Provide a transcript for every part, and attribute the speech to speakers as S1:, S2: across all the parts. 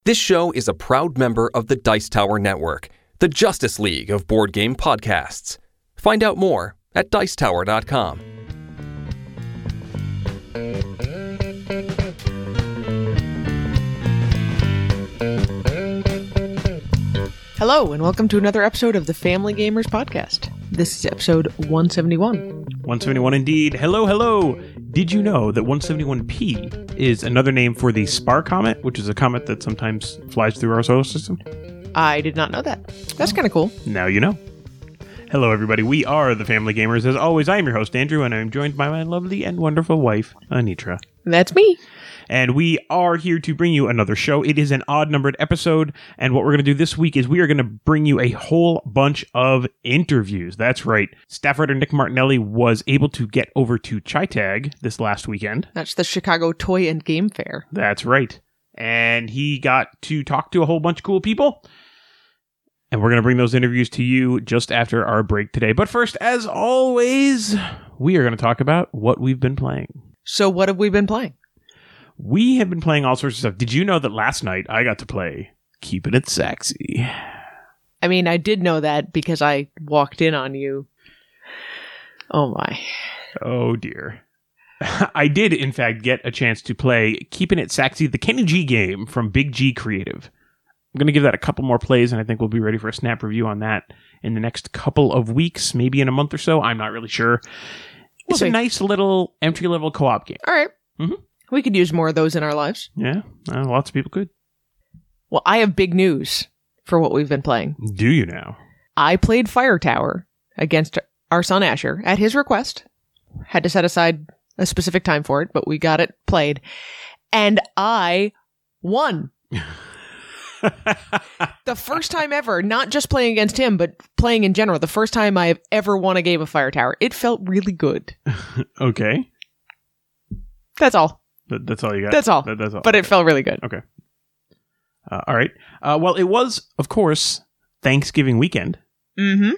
S1: This show is a proud member of the Dice Tower Network, the Justice League of board game podcasts. Find out more at Dicetower.com.
S2: Hello, and welcome to another episode of the Family Gamers Podcast. This is episode 171.
S3: 171 indeed. Hello, hello. Did you know that 171P is another name for the Spar Comet, which is a comet that sometimes flies through our solar system?
S2: I did not know that. That's kind of cool.
S3: Now you know. Hello, everybody. We are the Family Gamers. As always, I am your host, Andrew, and I am joined by my lovely and wonderful wife, Anitra.
S2: That's me.
S3: And we are here to bring you another show. It is an odd-numbered episode, and what we're going to do this week is we are going to bring you a whole bunch of interviews. That's right. Staff writer Nick Martinelli was able to get over to ChiTAG this last weekend.
S2: That's the Chicago Toy and Game Fair.
S3: That's right. And he got to talk to a whole bunch of cool people. And we're going to bring those interviews to you just after our break today. But first, as always, we are going to talk about what we've been playing.
S2: So what have we been playing?
S3: We have been playing all sorts of stuff. Did you know that last night I got to play Keeping It Sexy?
S2: I mean, I did know that because I walked in on you. Oh my.
S3: Oh dear. I did, in fact, get a chance to play Keeping It Sexy, the Kenny G game from Big G Creative. I'm going to give that a couple more plays, and I think we'll be ready for a snap review on that in the next couple of weeks, maybe in a month or so. I'm not really sure. It's a nice little entry-level co-op game.
S2: All right.
S3: Mm-hmm.
S2: We could use more of those in our lives.
S3: Yeah, lots of people could.
S2: Well, I have big news for what we've been playing.
S3: Do you now?
S2: I played Fire Tower against our son Asher at his request. Had to set aside a specific time for it, but we got it played. And I won. The first time ever, not just playing against him, but playing in general. The first time I have ever won a game of Fire Tower. It felt really good.
S3: Okay.
S2: That's all.
S3: That's all you got?
S2: That's all.
S3: That's all.
S2: But it felt really good.
S3: Okay. All right. Well, it was, of course, Thanksgiving weekend.
S2: Mm-hmm.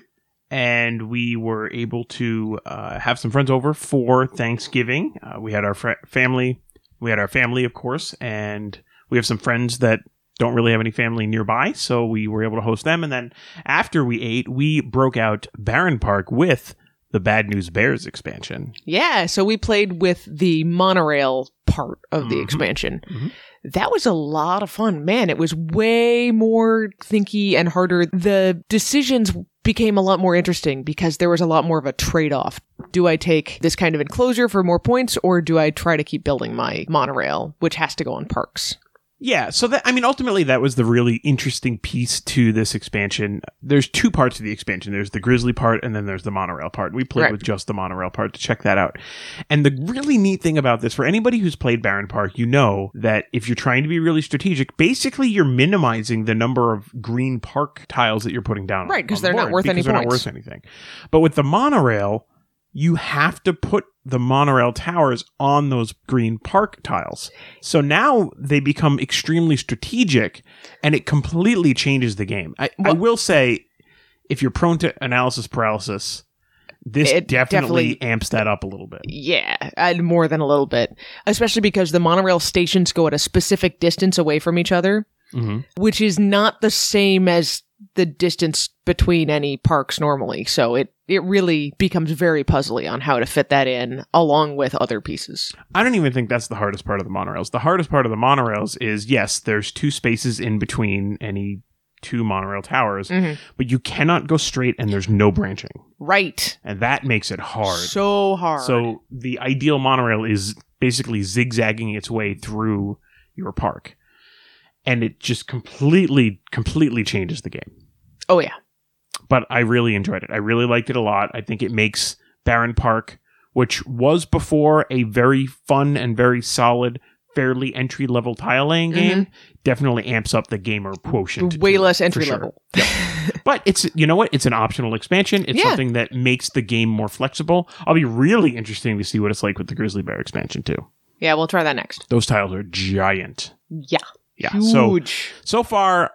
S3: And we were able to have some friends over for Thanksgiving. We had our family. We had our family, of course. And we have some friends that don't really have any family nearby. So we were able to host them. And then after we ate, we broke out Baron Park with the Bad News Bears expansion.
S2: Yeah, so we played with the monorail part of the expansion. Mm-hmm. That was a lot of fun. Man, it was way more thinky and harder. The decisions became a lot more interesting because there was a lot more of a trade-off. Do I take this kind of enclosure for more points, or do I try to keep building my monorail, which has to go on parks?
S3: Yeah, so ultimately that was the really interesting piece to this expansion. There's two parts of the expansion. There's the Grizzly part, and then there's the monorail part. We played with just the monorail part to check that out. And the really neat thing about this, for anybody who's played Baron Park, you know that if you're trying to be really strategic, basically you're minimizing the number of green park tiles that you're putting down.
S2: Right, because they're not worth any points.
S3: They're not worth anything. But with the monorail, you have to put the monorail towers on those green park tiles. So now they become extremely strategic, and it completely changes the game. I will say, if you're prone to analysis paralysis, this definitely amps that up a little bit.
S2: Yeah, more than a little bit. Especially because the monorail stations go at a specific distance away from each other, which is not the same as the distance between any parks normally. So it really becomes very puzzly on how to fit that in along with other pieces.
S3: I don't even think that's the hardest part of the monorails. The hardest part of the monorails is, yes, there's two spaces in between any two monorail towers, but you cannot go straight and there's no branching.
S2: Right.
S3: And that makes it hard.
S2: So hard.
S3: So the ideal monorail is basically zigzagging its way through your park. And it just completely changes the game.
S2: Oh, yeah.
S3: But I really enjoyed it. I really liked it a lot. I think it makes Baron Park, which was before a very fun and very solid, fairly entry-level tile-laying game, definitely amps up the gamer quotient.
S2: Way less entry-level.
S3: Sure. Yep. But it's, you know what? It's an optional expansion. It's something that makes the game more flexible. I'll be really interesting to see what it's like with the Grizzly Bear expansion, too.
S2: Yeah, we'll try that next.
S3: Those tiles are giant.
S2: Yeah.
S3: Yeah,
S2: huge.
S3: So far,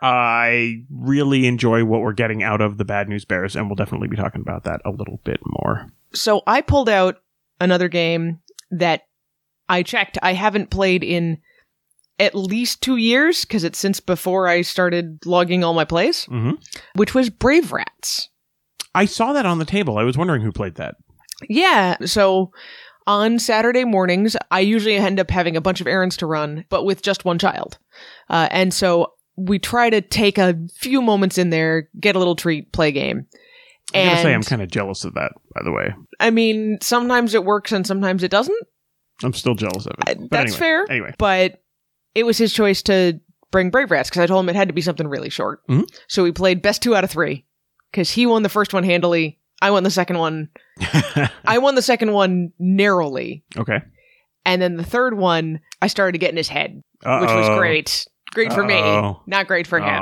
S3: I really enjoy what we're getting out of the Bad News Bears, and we'll definitely be talking about that a little bit more.
S2: So I pulled out another game that I checked. I haven't played in at least 2 years, because it's since before I started logging all my plays, which was Brave Rats.
S3: I saw that on the table. I was wondering who played that.
S2: Yeah, so on Saturday mornings, I usually end up having a bunch of errands to run, but with just one child. And so we try to take a few moments in there, get a little treat, play a game.
S3: I'm going to say I'm kind of jealous of that, by the way.
S2: I mean, sometimes it works and sometimes it doesn't.
S3: I'm still jealous of it.
S2: That's fair.
S3: Anyway.
S2: But it was his choice to bring Brave Rats, because I told him it had to be something really short.
S3: Mm-hmm.
S2: So we played best 2 out of 3, because he won the first one handily. I won the second one. I won the second one narrowly.
S3: Okay.
S2: And then the third one, I started to get in his head, which was great. Great for me, not great for him.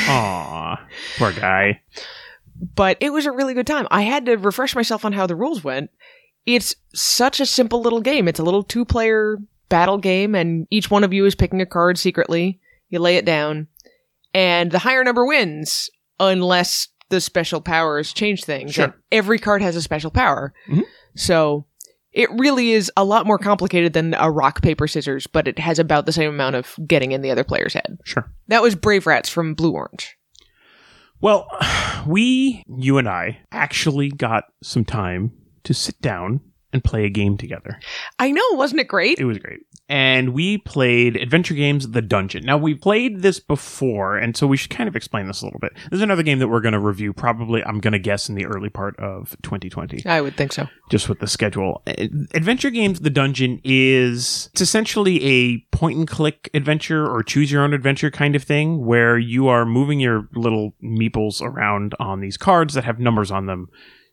S3: Aw, poor guy.
S2: But it was a really good time. I had to refresh myself on how the rules went. It's such a simple little game. It's a little 2-player battle game, and each one of you is picking a card secretly. You lay it down, and the higher number wins, unless the special powers change things.
S3: Sure.
S2: And every card has a special power.
S3: Mm-hmm.
S2: So it really is a lot more complicated than a rock, paper, scissors, but it has about the same amount of getting in the other player's head.
S3: Sure.
S2: That was Brave Rats from Blue Orange.
S3: Well, you and I, actually got some time to sit down and play a game together.
S2: I know, wasn't it great?
S3: It was great. And we played Adventure Games The Dungeon. Now, we played this before, and so we should kind of explain this a little bit. There's another game that we're going to review probably, I'm going to guess, in the early part of 2020.
S2: I would think so.
S3: Just with the schedule. Adventure Games The Dungeon it's essentially a point-and-click adventure or choose-your-own-adventure kind of thing, where you are moving your little meeples around on these cards that have numbers on them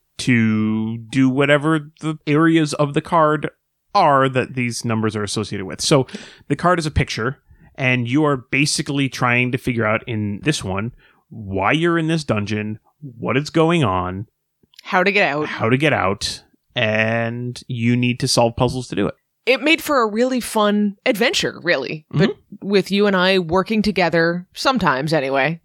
S3: to do whatever the areas of the card are that these numbers are associated with. So the card is a picture, and you are basically trying to figure out in this one why you're in this dungeon, what is going on,
S2: how to get out, and you need to solve puzzles to do it. It made for a really fun adventure, really. Mm-hmm. But with you and I working together, sometimes anyway,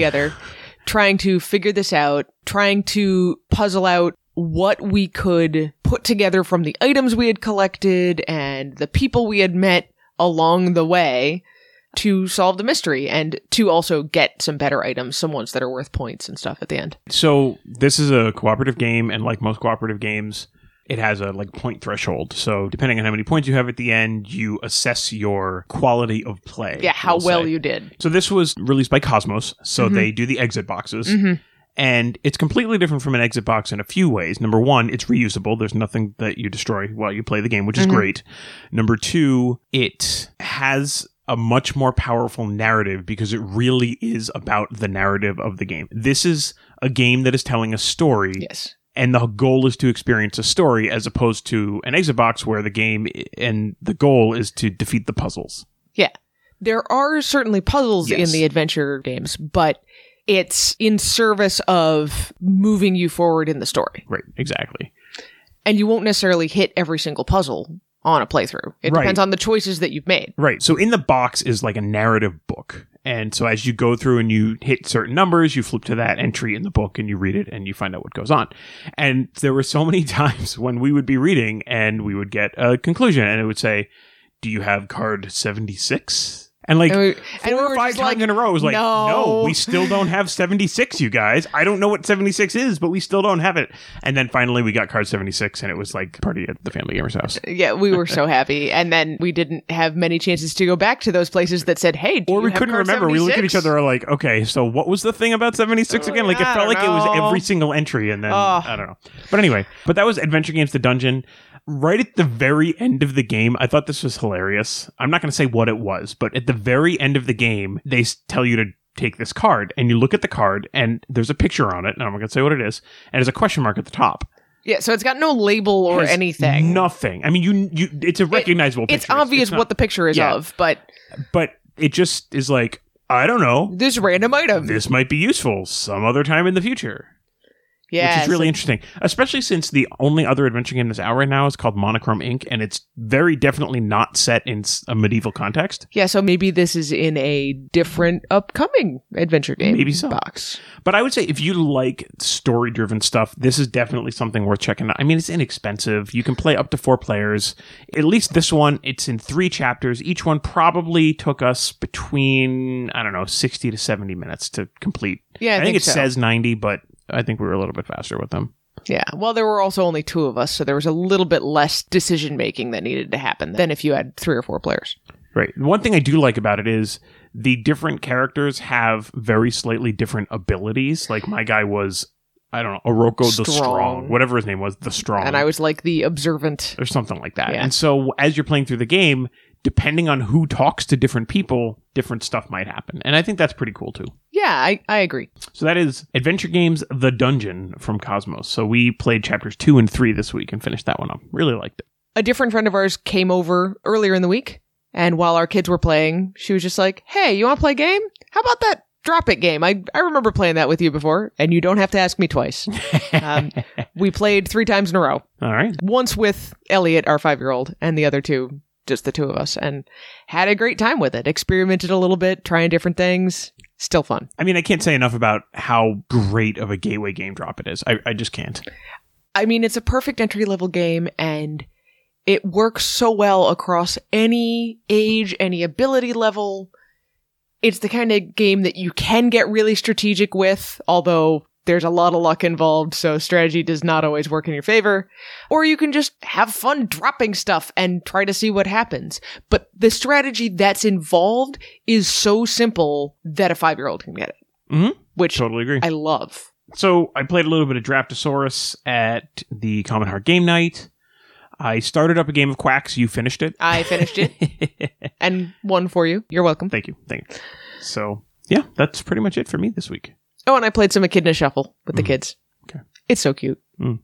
S2: trying to figure this out, trying to puzzle out what we could put together from the items we had collected and the people we had met along the way to solve the mystery and to also get some better items, some ones that are worth points and stuff at the end. So this is a cooperative game, and like most cooperative games, it has a point threshold. So depending on how many points you have at the end, you assess your quality of play. Yeah, how well you did. So this was released by Cosmos, so they do the exit boxes. Mm-hmm. And it's completely different from an exit box in a few ways. Number one, it's reusable. There's nothing that you destroy while you play the game, which is great. Number two, it has a much more powerful narrative because it really is about the narrative of the game. This is a game that is telling a story. Yes. And the goal is to experience a story as opposed to an exit box where the game and the goal is to defeat the puzzles. Yeah. There are certainly puzzles in the adventure games, but it's in service of moving you forward in the story. Right, exactly. And you won't necessarily hit every single puzzle on a playthrough. It depends on the choices that you've made. Right. So in the box is like a narrative book. And so as you go through and you hit certain numbers, you flip to that entry in the book and you read it and you find out what goes on. And there were so many times when we would be reading and we would get a conclusion and it would say, do you have card 76? And like 4 or 5 times in a row, it was like, no, we still don't have 76, you guys. I don't know what 76 is, but we still don't have it. And then finally we got card 76 and it was like party at the Family Gamers house. Yeah, we were so happy. And then we didn't have many chances to go back to those places that said, hey, do you have card 76? Or we couldn't remember. We looked at each other like, okay, so what was the thing about 76 again? Like it felt like it was every single entry and then, I don't know. But anyway, that was Adventure Games The Dungeon. Right at the very end of the game, I thought this was hilarious. I'm not going to say what it was, but at the very end of the game, they tell you to take this card, and you look at the card, and there's a picture on it, and I'm not going to say what it is, and there's a question mark at the top. Yeah, so it's got no label or anything. Nothing. I mean, it's a recognizable picture. It's obvious what the picture is of, but it just is like, I don't know. This random item. This might be useful some other time in the future. Yeah,
S3: which is really interesting, especially since the only other adventure game that's out right now is called Monochrome Inc., and it's very definitely not set in a medieval context.
S2: Yeah, so maybe this is in a different upcoming adventure game box.
S3: But I would say if you like story-driven stuff, this is definitely something worth checking out. I mean, it's inexpensive. You can play up to 4 players. At least this one, it's in 3 chapters. Each one probably took us between, 60 to 70 minutes to complete.
S2: Yeah, I think
S3: it says 90, but I think we were a little bit faster with them.
S2: Yeah. Well, there were also only 2 of us, so there was a little bit less decision-making that needed to happen than if you had 3 or 4 players.
S3: Right. One thing I do like about it is the different characters have very slightly different abilities. Like my guy was, Oroko the Strong. Whatever his name was, the Strong.
S2: And I was like the Observant.
S3: Or something like that.
S2: Yeah.
S3: And so as you're playing through the game, depending on who talks to different people, different stuff might happen. And I think that's pretty cool too.
S2: Yeah, I agree.
S3: So that is Adventure Games The Dungeon from Cosmos. So we played chapters 2 and 3 this week and finished that one up. Really liked it.
S2: A different friend of ours came over earlier in the week, and while our kids were playing, she was just like, hey, you want to play a game? How about that Drop It game? I remember playing that with you before, and you don't have to ask me twice. We played 3 times in a row.
S3: All right.
S2: Once with Elliot, our 5-year-old, and the other 2, just the 2 of us, and had a great time with it. Experimented a little bit, trying different things. Still fun.
S3: I mean, I can't say enough about how great of a gateway game Drop It is. I just can't.
S2: I mean, it's a perfect entry-level game, and it works so well across any age, any ability level. It's the kind of game that you can get really strategic with, although there's a lot of luck involved, so strategy does not always work in your favor. Or you can just have fun dropping stuff and try to see what happens. But the strategy that's involved is so simple that a 5-year-old can get it.
S3: Mm-hmm.
S2: Which
S3: totally agree.
S2: I love.
S3: So I played a little bit of Draftosaurus at the Common Heart Game Night. I started up a game of Quacks. You finished it.
S2: I finished it. And won for you. You're welcome.
S3: Thank you. So, yeah, that's pretty much it for me this week.
S2: Oh, and I played some Echidna Shuffle with the kids.
S3: Okay.
S2: It's so cute.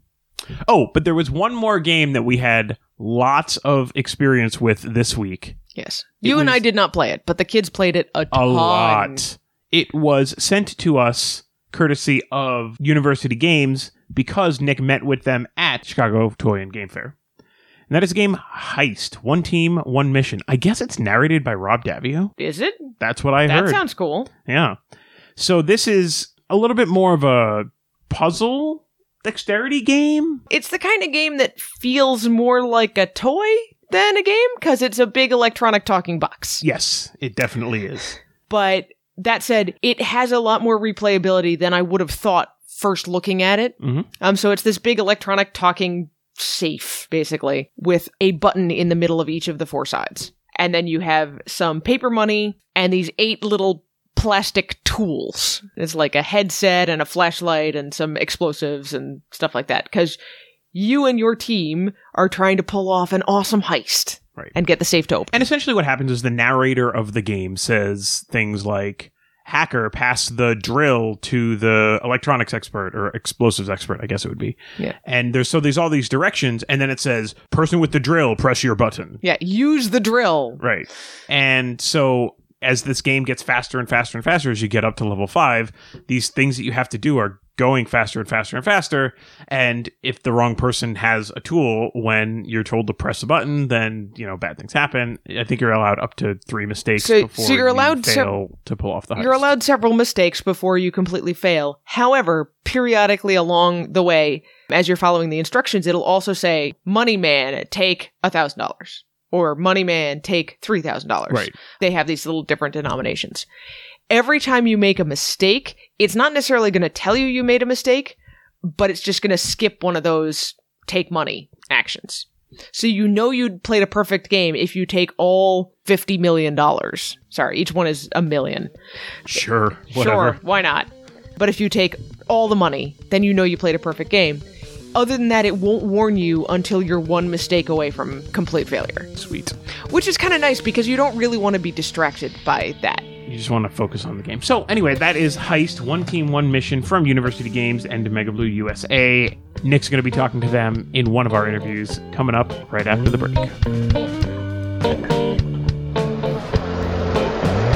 S3: Oh, but there was one more game that we had lots of experience with this week.
S2: Yes. You and I did not play it, but the kids played it a ton.
S3: A lot. It was sent to us courtesy of University Games because Nick met with them at Chicago Toy and Game Fair. And that is a game Heist. 1 team, 1 mission. I guess it's narrated by Rob Daviau.
S2: Is it?
S3: That's what I heard.
S2: That sounds cool.
S3: Yeah. So this is a little bit more of a puzzle dexterity game.
S2: It's the kind of game that feels more like a toy than a game because it's a big electronic talking box.
S3: Yes, it definitely is.
S2: But that said, it has a lot more replayability than I would have thought first looking at it.
S3: Mm-hmm.
S2: So it's this big electronic talking safe, basically, with a button in the middle of each of the 4 sides. And then you have some paper money and these 8 little plastic tools. It's like a headset and a flashlight and some explosives and stuff like that. Because you and your team are trying to pull off an awesome heist.
S3: Right.
S2: And get the safe to open.
S3: And essentially what happens is the narrator of the game says things like, hacker, pass the drill to the electronics expert or explosives expert, I guess it would be.
S2: Yeah.
S3: And there's all these directions, and then it says, person with the drill, press your button.
S2: Yeah, use the drill.
S3: Right. And so as this game gets faster and faster and faster, as you get up to level 5, these things that you have to do are going faster and faster and faster. And if the wrong person has a tool when you're told to press a button, then, bad things happen. I think you're allowed up to 3 mistakes before
S2: you're allowed
S3: you fail to pull off the heist.
S2: You're allowed several mistakes before you completely fail. However, periodically along the way, as you're following the instructions, it'll also say, Money Man, take $1,000. Or Money Man, take $3,000.
S3: Right.
S2: They have these little different denominations. Every time you make a mistake, it's not necessarily going to tell you made a mistake, but it's just going to skip one of those take money actions. So you'd played a perfect game if you take all $50 million. Sorry, each one is $1 million.
S3: Sure, whatever.
S2: Sure, why not? But if you take all the money, then you played a perfect game. Other than that, it won't warn you until you're 1 mistake away from complete failure.
S3: Sweet.
S2: Which is kind of nice because you don't really want to be distracted by that.
S3: You just want to focus on the game. So anyway, that is Heist, 1 team, 1 mission from University Games and Mega Blue USA. Nick's going to be talking to them in one of our interviews coming up right after the break.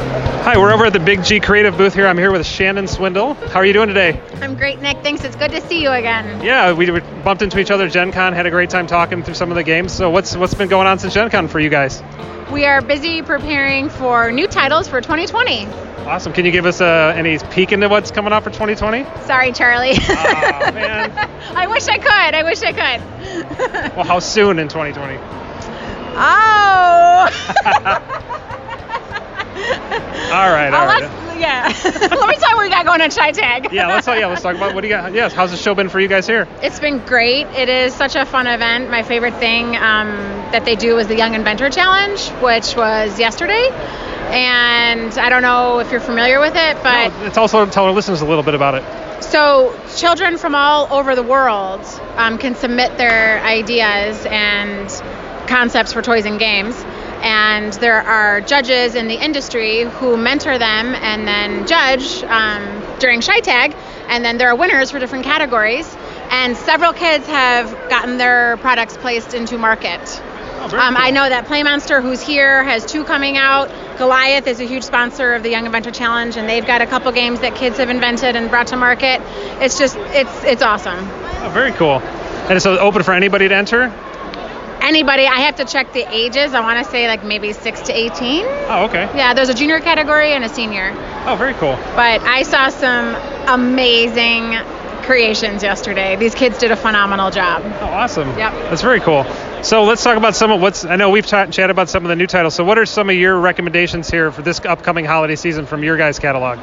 S4: Hi, we're over at the Big G Creative booth here. I'm here with Shannon Swindle. How are you doing today?
S5: I'm great, Nick. Thanks. It's good to see you again.
S4: Yeah, we bumped into each other at Gen Con, had a great time talking through some of the games. So what's been going on since Gen Con for you guys?
S5: We are busy preparing for new titles for 2020.
S4: Awesome. Can you give us any peek into what's coming up for 2020?
S5: Sorry, Charlie.
S4: Oh, man.
S5: I wish I could.
S4: Well, how soon in 2020?
S5: Oh.
S4: All right.
S5: Yeah. Let me tell you what we got going on ChiTAG.
S4: Let's talk about what do you got. Yes, how's the show been for you guys here?
S5: It's been great. It is such a fun event. My favorite thing that they do is the Young Inventor Challenge, which was yesterday. And I don't know if you're familiar with it, but
S4: it's also tell our listeners a little bit about it.
S5: So children from all over the world can submit their ideas and concepts for toys and games. And there are judges in the industry who mentor them and then judge during ChiTAG. And then there are winners for different categories. And several kids have gotten their products placed into market.
S4: Oh, very cool.
S5: I know that Playmonster, who's here, has 2 coming out. Goliath is a huge sponsor of the Young Inventor Challenge, and they've got a couple games that kids have invented and brought to market. It's awesome.
S4: Oh, very cool. And so open for anybody to enter?
S5: Anybody. I have to check the ages. I want to say like maybe 6 to 18.
S4: Oh, okay.
S5: Yeah, there's a junior category and a senior.
S4: Oh, very cool.
S5: But I saw some amazing creations yesterday. These kids did a phenomenal job.
S4: Oh, awesome.
S5: Yep.
S4: That's very cool. So let's talk about some of I know we've chatted about some of the new titles. So what are some of your recommendations here for this upcoming holiday season from your guys' catalog?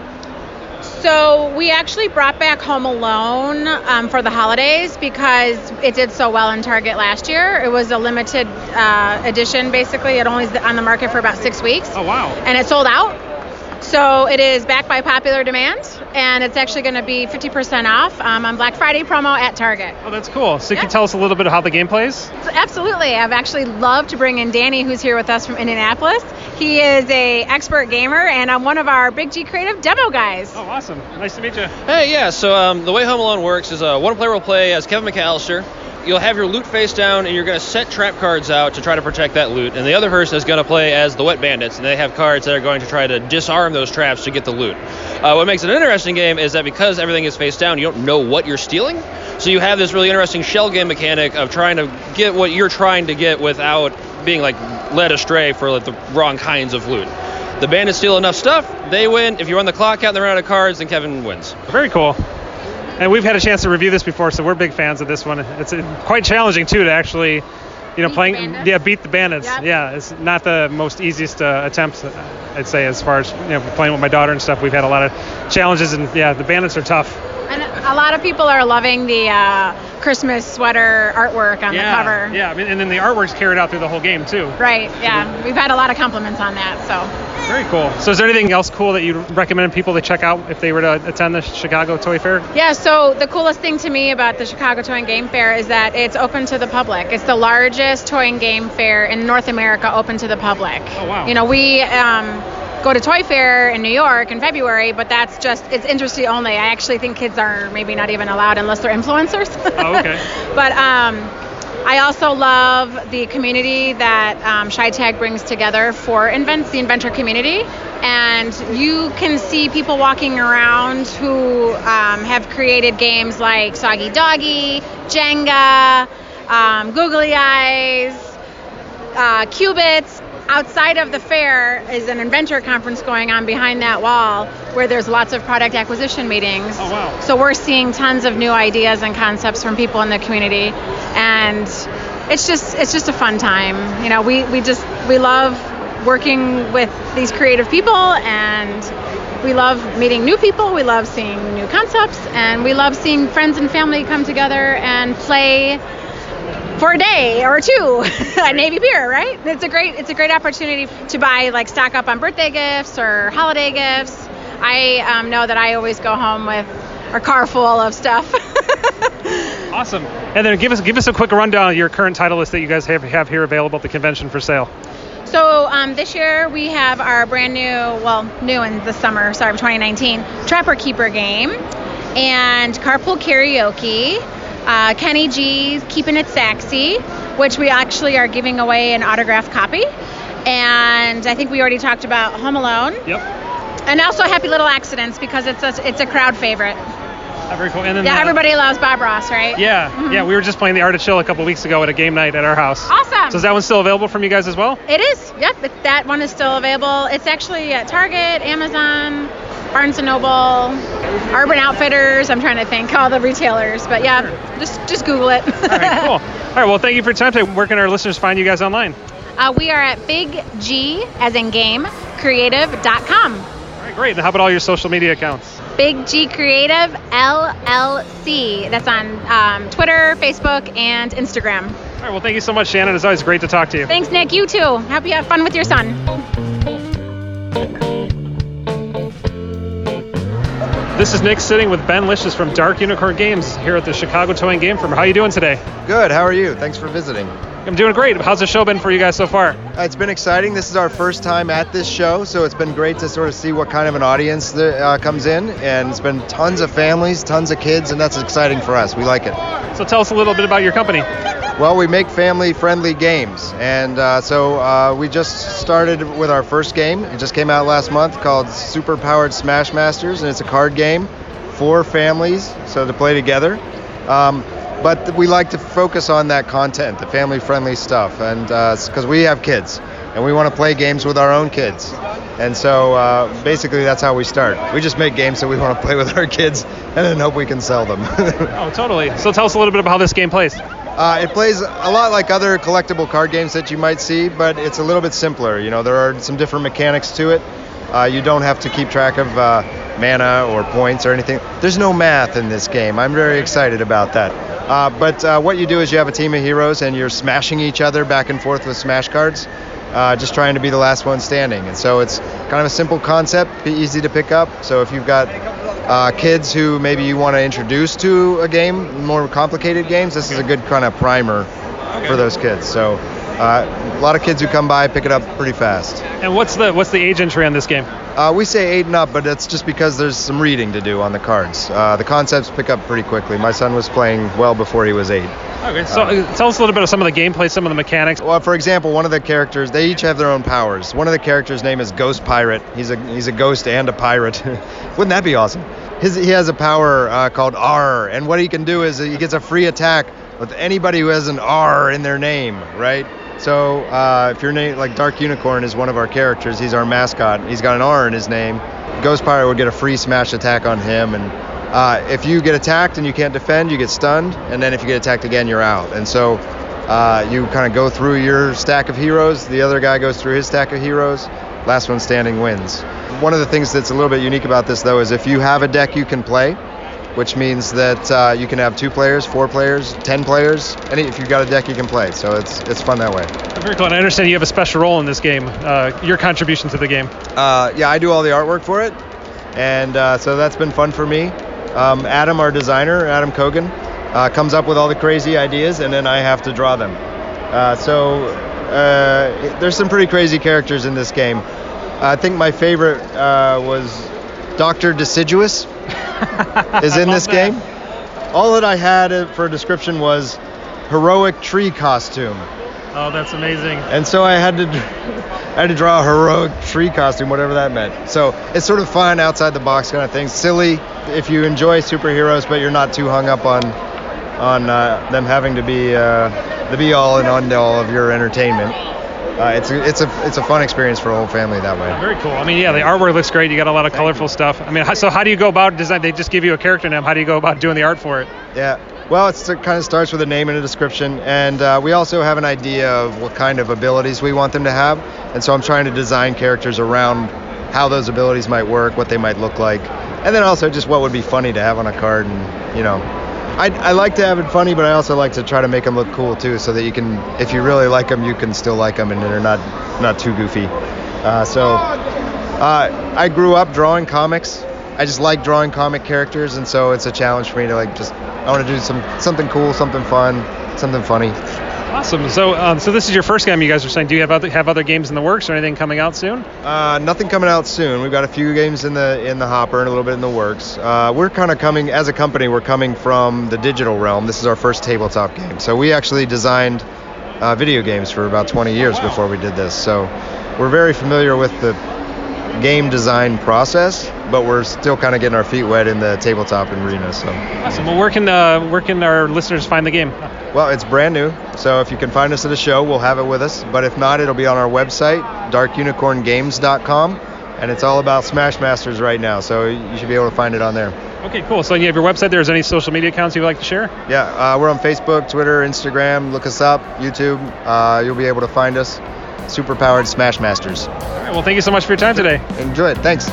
S5: So we actually brought back Home Alone for the holidays because it did so well in Target last year. It was a limited edition, basically. It only was on the market for about 6 weeks.
S4: Oh, wow.
S5: And it sold out. So it is back by popular demand, and it's actually going to be 50% off on Black Friday promo at Target.
S4: Oh, that's cool. So can you tell us a little bit of how the game plays?
S5: Absolutely. I've actually loved to bring in Danny, who's here with us from Indianapolis. He is a expert gamer, and I'm one of our Big G Creative demo guys.
S4: Oh, awesome. Nice to meet you.
S6: Hey, yeah. So the way Home Alone works is one player will play as Kevin McAllister. You'll have your loot face down, and you're going to set trap cards out to try to protect that loot. And the other person is going to play as the Wet Bandits, and they have cards that are going to try to disarm those traps to get the loot. What makes it an interesting game is that because everything is face down, you don't know what you're stealing. So you have this really interesting shell game mechanic of trying to get what you're trying to get without being like led astray for like the wrong kinds of loot. The bandits steal enough stuff, they win. If you run the clock out and they're out of cards, then Kevin wins.
S4: Very cool. And we've had a chance to review this before, so we're big fans of this one. It's quite challenging too to actually, beat the bandits.
S5: Yep.
S4: Yeah, it's not the most easiest attempt, I'd say, as far as playing with my daughter and stuff. We've had a lot of challenges, and the bandits are tough.
S5: And a lot of people are loving the Christmas sweater artwork on the cover.
S4: Yeah, and then the artwork's carried out through the whole game too.
S5: Right. Yeah, we've had a lot of compliments on that. So.
S4: Very cool. So is there anything else cool that you'd recommend people to check out if they were to attend the Chicago Toy Fair?
S5: Yeah, so the coolest thing to me about the Chicago Toy and Game Fair is that it's open to the public. It's the largest toy and game fair in North America open to the public.
S4: Oh, wow.
S5: We go to Toy Fair in New York in February, but it's industry only. I actually think kids are maybe not even allowed unless they're influencers.
S4: Oh, okay.
S5: But I also love the community that ChiTAG brings together for the inventor community. And you can see people walking around who have created games like Soggy Doggy, Jenga, Googly Eyes, Qubits. Outside of the fair is an inventor conference going on behind that wall where there's lots of product acquisition meetings.
S4: Oh, wow.
S5: So we're seeing tons of new ideas and concepts from people in the community, and it's just a fun time. We love working with these creative people, and we love meeting new people. We love seeing new concepts, and we love seeing friends and family come together and play for a day or two at Navy Pier, right? It's a great opportunity to buy, stock up on birthday gifts or holiday gifts. I know that I always go home with a car full of stuff.
S4: Awesome. And then give us a quick rundown of your current title list that you guys have here available at the convention for sale.
S5: So this year we have our brand new in the summer, of 2019, Trapper Keeper game and Carpool Karaoke. Kenny G's Keeping It Sexy, which we actually are giving away an autographed copy. And I think we already talked about Home Alone.
S4: Yep.
S5: And also Happy Little Accidents, because it's a crowd favorite.
S4: Very cool. And then
S5: everybody loves Bob Ross, right?
S4: Yeah, yeah. We were just playing the Art of Chill a couple weeks ago at a game night at our house.
S5: Awesome.
S4: So is that one still available from you guys as well?
S5: It is. Yep, that one is still available. It's actually at Target, Amazon, Barnes & Noble, Urban Outfitters. I'm trying to think all the retailers, but yeah, just Google it.
S4: All right, cool. All right, well, thank you for your time today. Where can our listeners find you guys online?
S5: We are at Big G, as in game, creative.com.
S4: All right, great. And how about all your social media accounts?
S5: Big G Creative LLC. That's on Twitter, Facebook, and Instagram.
S4: All right, well, thank you so much, Shannon. It's always great to talk to you.
S5: Thanks, Nick. You too. Hope you have fun with your son.
S4: This is Nick sitting with Ben Licious from Dark Unicorn Games here at the Chicago Towing Game Fair. How are you doing today?
S7: Good. How are you? Thanks for visiting.
S4: I'm doing great. How's the show been for you guys so far?
S7: It's been exciting. This is our first time at this show, so it's been great to sort of see what kind of an audience comes in. And it's been tons of families, tons of kids, and that's exciting for us. We like it.
S4: So tell us a little bit about your company.
S7: Well, we make family-friendly games, and so we just started with our first game. It just came out last month, called Super Powered Smash Masters, and it's a card game for families, so to play together. But we like to focus on that content, the family-friendly stuff, and because we have kids, and we want to play games with our own kids. And so basically that's how we start. We just make games that we want to play with our kids and then hope we can sell them.
S4: Oh, totally. So tell us a little bit about how this game plays.
S7: It plays a lot like other collectible card games that you might see, but it's a little bit simpler. You know, there are some different mechanics to it. You don't have to keep track of mana or points or anything. There's no math in this game. I'm very excited about that. But what you do is you have a team of heroes and you're smashing each other back and forth with smash cards, just trying to be the last one standing. And so it's kind of a simple concept, easy to pick up. So if you've got kids who maybe you want to introduce to a game, more complicated games, this is a good kind of primer for those kids. So a lot of kids who come by pick it up pretty fast.
S4: And what's the age entry on this game?
S7: We say 8 and up, but that's just because there's some reading to do on the cards. The concepts pick up pretty quickly. My son was playing well before he was 8.
S4: Okay, so tell us a little bit of some of the gameplay, some of the mechanics.
S7: Well, for example, one of the characters, they each have their own powers. One of the characters' name is Ghost Pirate. He's a ghost and a pirate. Wouldn't that be awesome? He has a power called R, and what he can do is he gets a free attack with anybody who has an R in their name, right? So if your name, like Dark Unicorn is one of our characters, he's our mascot, he's got an R in his name, Ghost Pirate would get a free smash attack on him, and if you get attacked and you can't defend, you get stunned, and then if you get attacked again, you're out. And so you kind of go through your stack of heroes, the other guy goes through his stack of heroes, last one standing wins. One of the things that's a little bit unique about this, though, is if you have a deck you can play, which means that you can have 2 players, 4 players, 10 players. If you've got a deck, you can play. So it's fun that way.
S4: Very cool. And I understand you have a special role in this game. Your contribution to the game.
S7: Yeah, I do all the artwork for it, and so that's been fun for me. Adam, our designer, Adam Kogan, comes up with all the crazy ideas, and then I have to draw them. So there's some pretty crazy characters in this game. I think my favorite was Dr. Deciduous. Is in this game. All that I had for a description was heroic tree costume.
S4: Oh, that's amazing.
S7: And so I had to draw a heroic tree costume, whatever that meant. So it's sort of fun, outside the box kind of thing. Silly if you enjoy superheroes, but you're not too hung up on them having to be the be all and end all of your entertainment. It's a fun experience for a whole family that way.
S4: Very cool. I mean, yeah, the artwork looks great. You got a lot of colorful stuff. I mean, so how do you go about design? They just give you a character name. How do you go about doing the art for it?
S7: Yeah. Well, it kind of starts with a name and a description, and we also have an idea of what kind of abilities we want them to have, and so I'm trying to design characters around how those abilities might work, what they might look like, and then also just what would be funny to have on a card. And I like to have it funny, but I also like to try to make them look cool too, so that you can, if you really like them, you can still like them, and they're not too goofy. I grew up drawing comics. I just like drawing comic characters, and so it's a challenge for me to I want to do something cool, something fun, something funny.
S4: Awesome. So this is your first game, you guys are saying. Do you have other games in the works or anything coming out soon?
S7: Nothing coming out soon. We've got a few games in the hopper and a little bit in the works. We're kind of coming, as a company, we're coming from the digital realm. This is our first tabletop game. So we actually designed video games for about 20 years before we did this. So we're very familiar with game design process, but we're still kind of getting our feet wet in the tabletop arena. So
S4: awesome. Well, where can our listeners find the game?
S7: Well, it's brand new, so if you can find us at a show, we'll have it with us. But if not, it'll be on our website, darkunicorngames.com, and it's all about Smash Masters right now, so you should be able to find it on there.
S4: Okay, cool. So you have your website there. Is there any social media accounts you'd like to share?
S7: Yeah, we're on Facebook, Twitter, Instagram. Look us up, YouTube. You'll be able to find us. Superpowered Smash Masters.
S4: All right, well, thank you so much for your time today.
S7: Enjoy it. Thanks.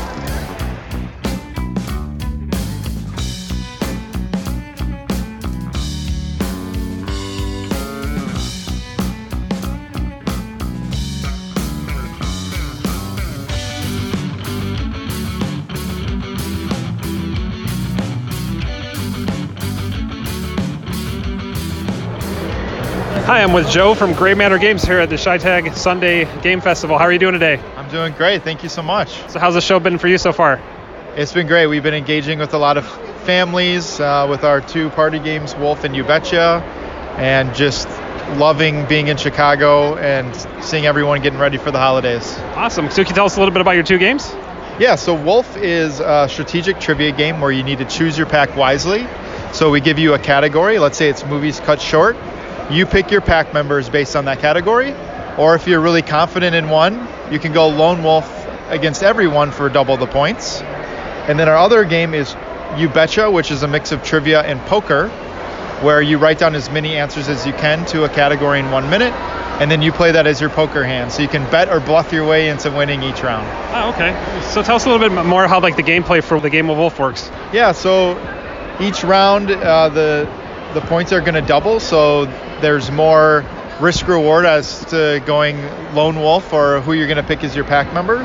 S4: Hi, I'm with Joe from Gray Matter Games here at the SciTag Sunday Game Festival. How are you doing today?
S8: I'm doing great. Thank you so much.
S4: So how's the show been for you so far?
S8: It's been great. We've been engaging with a lot of families with our 2 party games, Wolf and You Betcha, and just loving being in Chicago and seeing everyone getting ready for the holidays.
S4: Awesome. So can you tell us a little bit about your 2 games?
S8: Yeah, so Wolf is a strategic trivia game where you need to choose your pack wisely. So we give you a category. Let's say it's movies cut short. You pick your pack members based on that category, or if you're really confident in one, you can go lone wolf against everyone for double the points. And then our other game is You Betcha, which is a mix of trivia and poker, where you write down as many answers as you can to a category in 1 minute, and then you play that as your poker hand. So you can bet or bluff your way into winning each round.
S4: Oh, okay. So tell us a little bit more how the gameplay for the game of Wolf works.
S8: Yeah, so each round the points are going to double, so there's more risk reward as to going lone wolf or who you're going to pick as your pack members.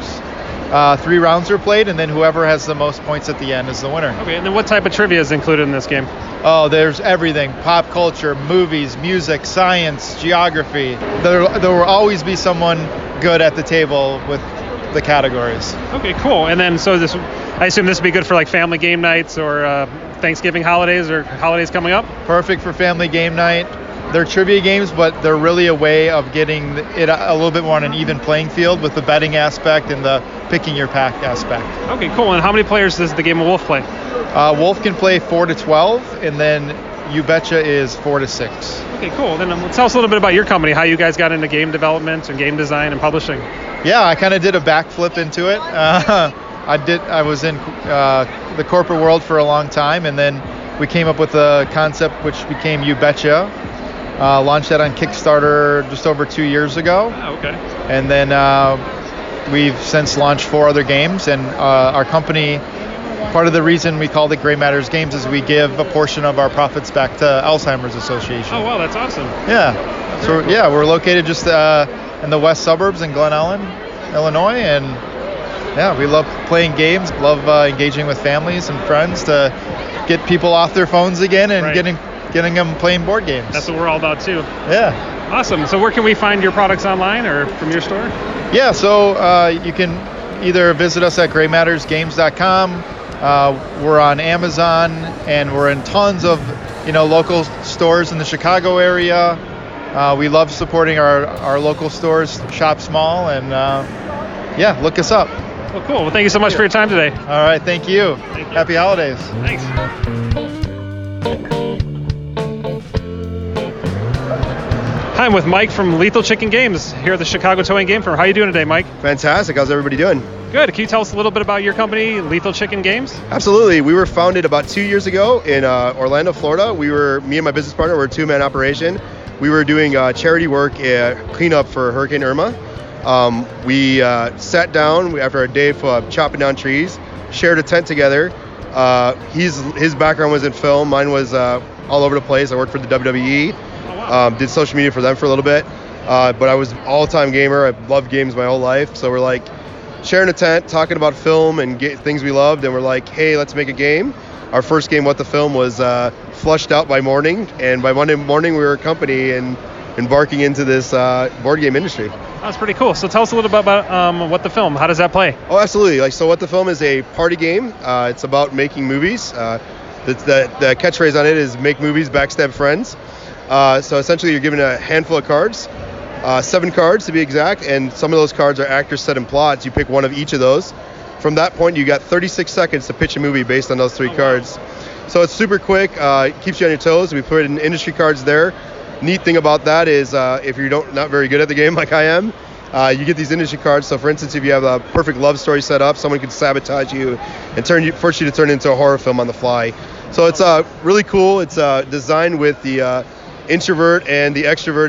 S8: 3 rounds are played, and then whoever has the most points at the end is the winner.
S4: Okay, and then what type of trivia is included in this game?
S8: Oh, there's everything. Pop culture, movies, music, science, geography. There will always be someone good at the table with the categories.
S4: Okay, cool. And then I assume this would be good for family game nights or Thanksgiving holidays or holidays coming up?
S8: Perfect for family game night. They're trivia games, but they're really a way of getting it a little bit more on an even playing field with the betting aspect and the picking your pack aspect.
S4: Okay, cool. And how many players does the game of Wolf play?
S8: Wolf can play 4 to 12, and then You Betcha is 4 to 6.
S4: Okay, cool. Then tell us a little bit about your company, how you guys got into game development and game design and publishing.
S8: Yeah, I kind of did a backflip into it. I was in the corporate world for a long time, and then we came up with a concept which became You Betcha. Launched that on Kickstarter just over 2 years ago.
S4: Oh, okay.
S8: And then we've since launched 4 other games, and our company, part of the reason we called it Gray Matters Games is we give a portion of our profits back to Alzheimer's Association.
S4: Oh, wow, that's awesome.
S8: Yeah. So, yeah, we're located just in the west suburbs in Glen Ellen, Illinois, and yeah, we love playing games, love engaging with families and friends to get people off their phones again and getting them playing board games.
S4: That's what we're all about too.
S8: Yeah.
S4: Awesome. So where can we find your products online or from your store?
S8: Yeah, so you can either visit us at graymattersgames.com. We're on Amazon, and we're in tons of local stores in the Chicago area. We love supporting our local stores, shop small, and yeah, look us up.
S4: Well, cool. Well, thank you so much for your time today.
S8: All right, thank you. Happy holidays.
S4: Thanks. Hi, I'm with Mike from Lethal Chicken Games here at the Chicago Towing Game Fair. How are you doing today, Mike?
S9: Fantastic. How's everybody doing?
S4: Good. Can you tell us a little bit about your company, Lethal Chicken Games?
S9: Absolutely. We were founded about 2 years ago in Orlando, Florida. Me and my business partner were a 2-man operation. We were doing charity work, cleanup for Hurricane Irma. We sat down after a day of chopping down trees, shared a tent together. His background was in film. Mine was all over the place. I worked for the WWE. Did social media for them for a little bit. But I was an all-time gamer. I loved games my whole life. So we're like sharing a tent, talking about film and things we loved. And we're like, hey, let's make a game. Our first game, What the Film, was flushed out by morning. And by Monday morning, we were a company and embarking into this board game industry.
S4: That's pretty cool. So tell us a little bit about What the Film. How does that play?
S9: Oh, absolutely. So What the Film is a party game. It's about making movies. The catchphrase on it is make movies, backstab friends. So essentially you're given a handful of cards. 7 cards to be exact, and some of those cards are actors set in plots. You pick one of each of those. From that point, you got 36 seconds to pitch a movie based on those 3 cards. So it's super quick, keeps you on your toes. We put in industry cards there. Neat thing about that is if you're not very good at the game like I am, you get these industry cards. So for instance, if you have a perfect love story set up, someone can sabotage you and force you to turn it into a horror film on the fly. So it's really cool. It's designed with the introvert and the extrovert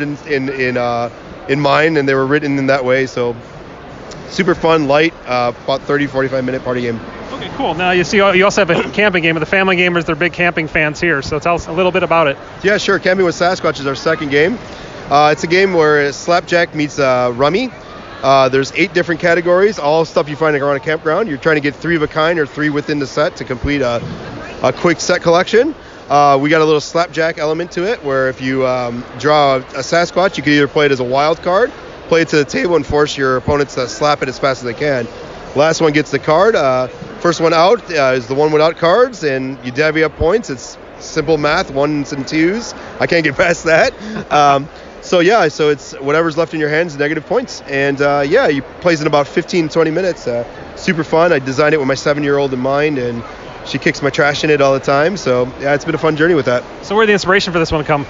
S9: in mind, and they were written in that way. So super fun, light, about 30-45 minute party game.
S4: Okay, cool. Now you also have a camping game. The family gamers, they're big camping fans here, so tell us a little bit about it.
S9: Yeah, sure. Camping with Sasquatch is our second game. It's a game where Slapjack meets Rummy. There's 8 different categories, all stuff you find around a campground. You're trying to get 3 of a kind or 3 within the set to complete a quick set collection. We got a little Slapjack element to it, where if you draw a Sasquatch, you can either play it as a wild card, play it to the table, and force your opponents to slap it as fast as they can. Last one gets the card. First one out is the one without cards, and you divvy up points. It's simple math, 1s and 2s. I can't get past that. So it's whatever's left in your hands, negative points. And you plays in about 15-20 minutes. Super fun. I designed it with my 7-year-old in mind, and she kicks my trash in it all the time. So yeah, it's been a fun journey with that.
S4: So where'd the inspiration for this one come?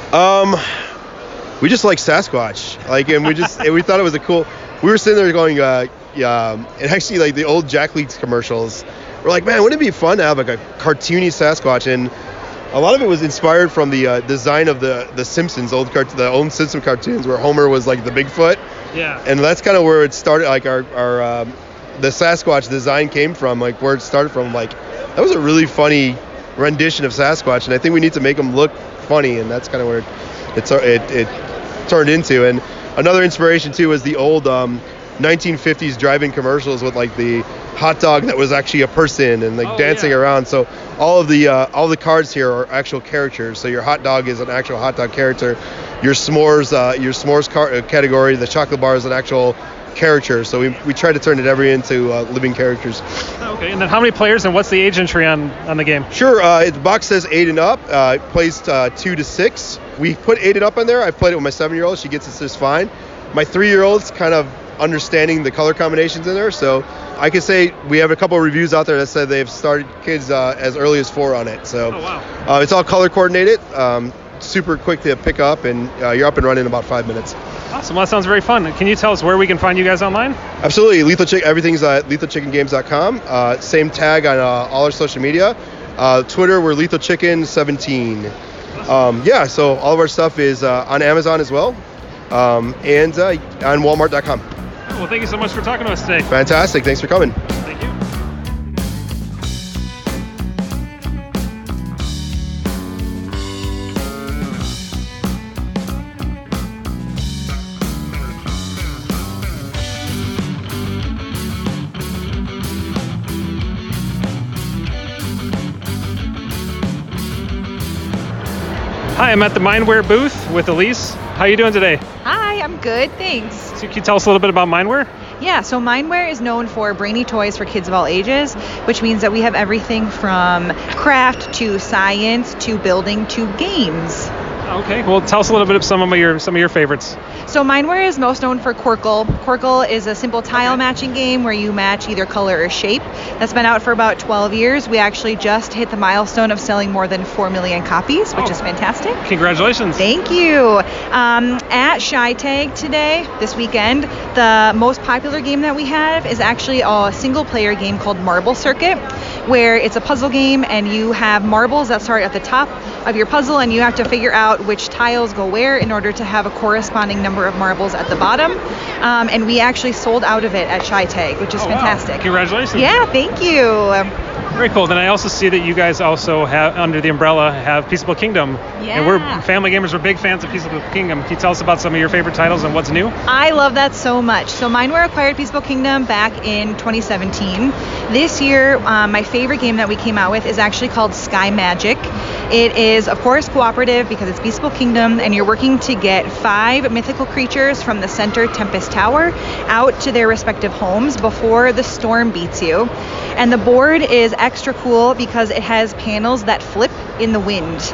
S9: We just like Sasquatch, and we thought it was a cool. We were sitting there going, and actually like the old Jack Leaks commercials. We're like, man, wouldn't it be fun to have like a cartoony Sasquatch? And a lot of it was inspired from the design of the Simpsons, the old Simpson cartoons, where Homer was like the Bigfoot.
S4: Yeah.
S9: And that's kind of where it started. Like our the Sasquatch design came from, like where it started from. Like that was a really funny rendition of Sasquatch, and I think we need to make him look funny, and that's kind of where it turned into. And another inspiration too was the old 1950s drive-in commercials with like the hot dog that was actually a person and like dancing around. So all the cards here are actual characters. So your hot dog is an actual hot dog character. Your s'mores category, the chocolate bar, is an actual character. So we try to turn it into living characters.
S4: Okay, and then how many players and what's the age entry on the game?
S9: Sure, the box says 8 and up. It plays 2 to 6. We put 8 and up on there. I played it with my 7-year-old. She gets it just fine. My 3-year-old's kind of understanding the color combinations in there. So I can say we have a couple of reviews out there that said they've started kids as early as 4 on it. So it's all color coordinated, super quick to pick up, and you're up and running in about 5 minutes.
S4: Awesome. Well, that sounds very fun. Can you tell us where we can find you guys online?
S9: Absolutely. Everything's at lethalchickengames.com. Same tag on all our social media. Twitter, we're lethalchicken17. So all of our stuff is on Amazon as well, and on walmart.com.
S4: Well, thank you so much for talking to us today.
S9: Fantastic. Thanks for coming.
S4: Thank you. Hi, I'm at the Mindware booth with Elise. How are you doing today?
S10: Hi, I'm good, thanks.
S4: So can you tell us a little bit about Mindware?
S10: Yeah, so Mindware is known for brainy toys for kids of all ages, which means that we have everything from craft to science to building to games.
S4: Okay, well, tell us a little bit of some of your favorites.
S10: So Mindware is most known for Quirkle. Quirkle is a simple tile matching game where you match either color or shape. That's been out for about 12 years. We actually just hit the milestone of selling more than 4 million copies, which is fantastic.
S4: Congratulations.
S10: Thank you. At ShyTag today, this weekend, the most popular game that we have is actually a single-player game called Marble Circuit, where it's a puzzle game and you have marbles that start at the top of your puzzle and you have to figure out which tiles go where in order to have a corresponding number of marbles at the bottom. And we actually sold out of it at ShyTag, which is fantastic.
S4: Wow. Congratulations.
S10: Yeah, thank you.
S4: Very cool. Then I also see that you guys also have, under the umbrella, have Peaceable Kingdom.
S10: Yeah.
S4: And we're family gamers. We're big fans of Peaceable Kingdom. Can you tell us about some of your favorite titles and what's new?
S10: I love that so much. So Mindware acquired Peaceable Kingdom back in 2017. This year, my favorite game that we came out with is actually called Sky Magic. It is, of course, cooperative because it's Peaceable Kingdom, and you're working to get 5 mythical creatures from the center Tempest Tower out to their respective homes before the storm beats you. And the board is extra cool because it has panels that flip in the wind.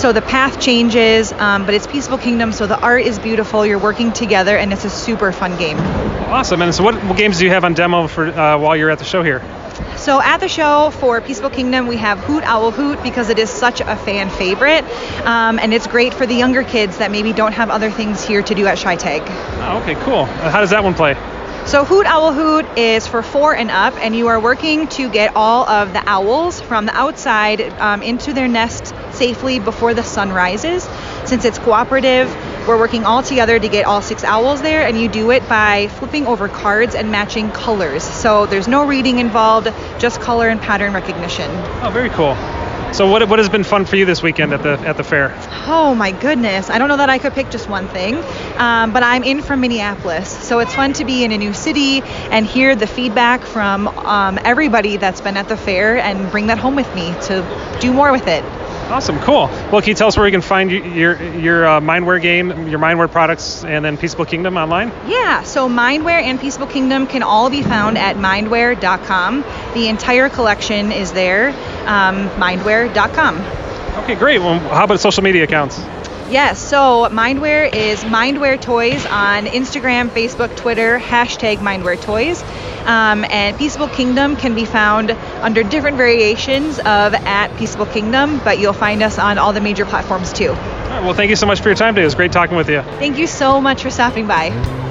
S10: So the path changes, but it's Peaceful Kingdom, so the art is beautiful. You're working together, and it's a super fun game.
S4: Awesome. And so what games do you have on demo for while you're at the show here?
S10: So at the show for Peaceful Kingdom, we have Hoot Owl Hoot because it is such a fan favorite, and it's great for the younger kids that maybe don't have other things here to do at ShyTag.
S4: Oh, okay, cool. How does that one play?
S10: So Hoot Owl Hoot is for 4 and up, and you are working to get all of the owls from the outside into their nest safely before the sun rises. Since it's cooperative, we're working all together to get all 6 owls there, and you do it by flipping over cards and matching colors. So there's no reading involved, just color and pattern recognition.
S4: Oh, very cool. So what has been fun for you this weekend at the fair?
S10: Oh my goodness, I don't know that I could pick just one thing, but I'm in from Minneapolis, so it's fun to be in a new city and hear the feedback from everybody that's been at the fair and bring that home with me to do more with it.
S4: Awesome, cool. Well, can you tell us where we can find your Mindware game, your Mindware products, and then Peaceful Kingdom online?
S10: Yeah, so Mindware and Peaceful Kingdom can all be found at mindware.com. The entire collection is there, mindware.com.
S4: Okay, great. Well, how about social media accounts?
S10: Yes, so Mindware is Mindware Toys on Instagram, Facebook, Twitter, #MindwareToys. And Peaceful Kingdom can be found under different variations of @Peaceful Kingdom, but you'll find us on all the major platforms too.
S4: All right, well, thank you so much for your time today. It was great talking with you.
S10: Thank you so much for stopping by.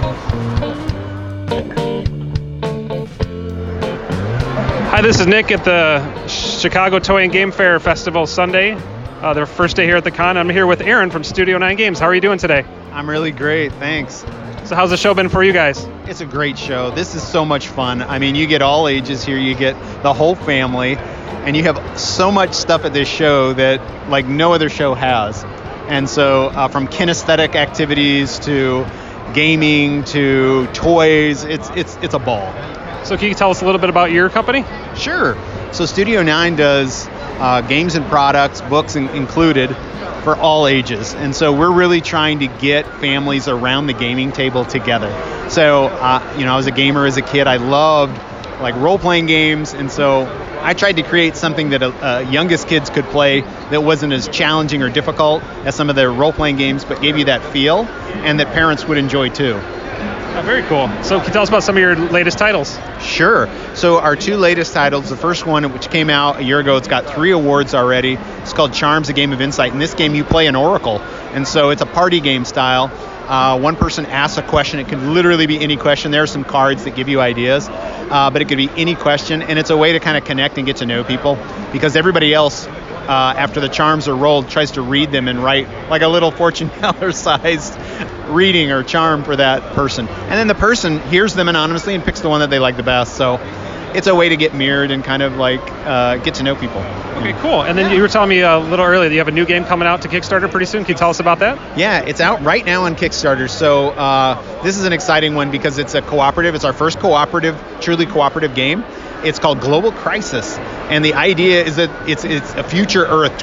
S4: Hi, this is Nick at the Chicago Toy and Game Fair Festival Sunday. Their first day here at the con. I'm here with Aaron from Studio 9 Games. How are you doing today?
S11: I'm really great, thanks.
S4: So how's the show been for you guys?
S11: It's a great show. This is so much fun. I mean, you get all ages here. You get the whole family. And you have so much stuff at this show that like no other show has. And so from kinesthetic activities to gaming to toys, it's a ball.
S4: So can you tell us a little bit about your company?
S11: Sure. So Studio 9 does games and products, books included, for all ages. And so we're really trying to get families around the gaming table together. So, I was a gamer as a kid. I loved like role-playing games. And so I tried to create something that youngest kids could play that wasn't as challenging or difficult as some of the role-playing games, but gave you that feel and that parents would enjoy too.
S4: Oh, very cool. So can you tell us about some of your latest titles?
S11: Sure. So our 2 latest titles, the first one, which came out a year ago, it's got 3 awards already. It's called Charms, A Game of Insight. In this game, you play an oracle. And so it's a party game style. One person asks a question. It can literally be any question. There are some cards that give you ideas, but it could be any question. And it's a way to kind of connect and get to know people because everybody else, after the charms are rolled, tries to read them and write like a little fortune teller-sized reading or charm for that person. And then the person hears them anonymously and picks the one that they like the best. So it's a way to get mirrored and kind of like get to know people.
S4: Okay, cool. And then you were telling me a little earlier that you have a new game coming out to Kickstarter pretty soon. Can you tell us about that?
S11: Yeah, it's out right now on Kickstarter. So this is an exciting one because it's a cooperative. It's our first truly cooperative game. It's called Global Crisis. And the idea is that it's a future Earth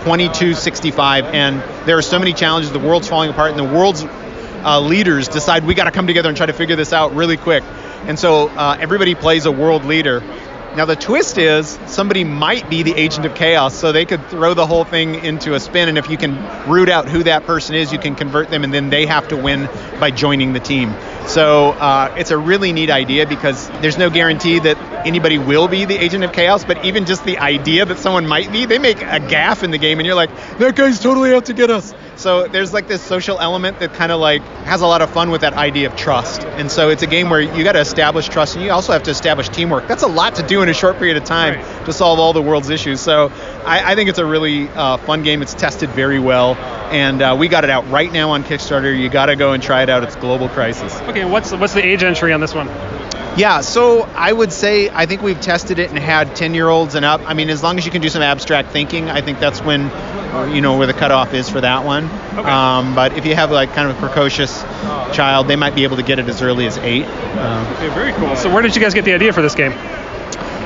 S11: 2265. And there are so many challenges. The world's falling apart and the world's leaders decide we got to come together and try to figure this out really quick. And so everybody plays a world leader. Now the twist is somebody might be the agent of chaos, so they could throw the whole thing into a spin, and if you can root out who that person is, you can convert them, and then they have to win by joining the team. So it's a really neat idea because there's no guarantee that anybody will be the agent of chaos, but even just the idea that someone might be, they make a gaffe in the game, and you're like, that guy's totally out to get us. So there's like this social element that kind of like has a lot of fun with that idea of trust. And so it's a game where you got to establish trust, and you also have to establish teamwork. That's a lot to do in a short period of time to solve all the world's issues. So I think it's a really fun game. It's tested very well, and we got it out right now on Kickstarter. You got to go and try it out. It's Global Crisis.
S4: Okay, what's the age entry on this one?
S11: Yeah, so I would say I think we've tested it and had 10-year-olds and up. I mean, as long as you can do some abstract thinking, I think that's when, where the cutoff is for that one.
S4: Okay.
S11: But if you have like kind of a precocious child, they might be able to get it as early as 8.
S4: Okay, very cool. So where did you guys get the idea for this game?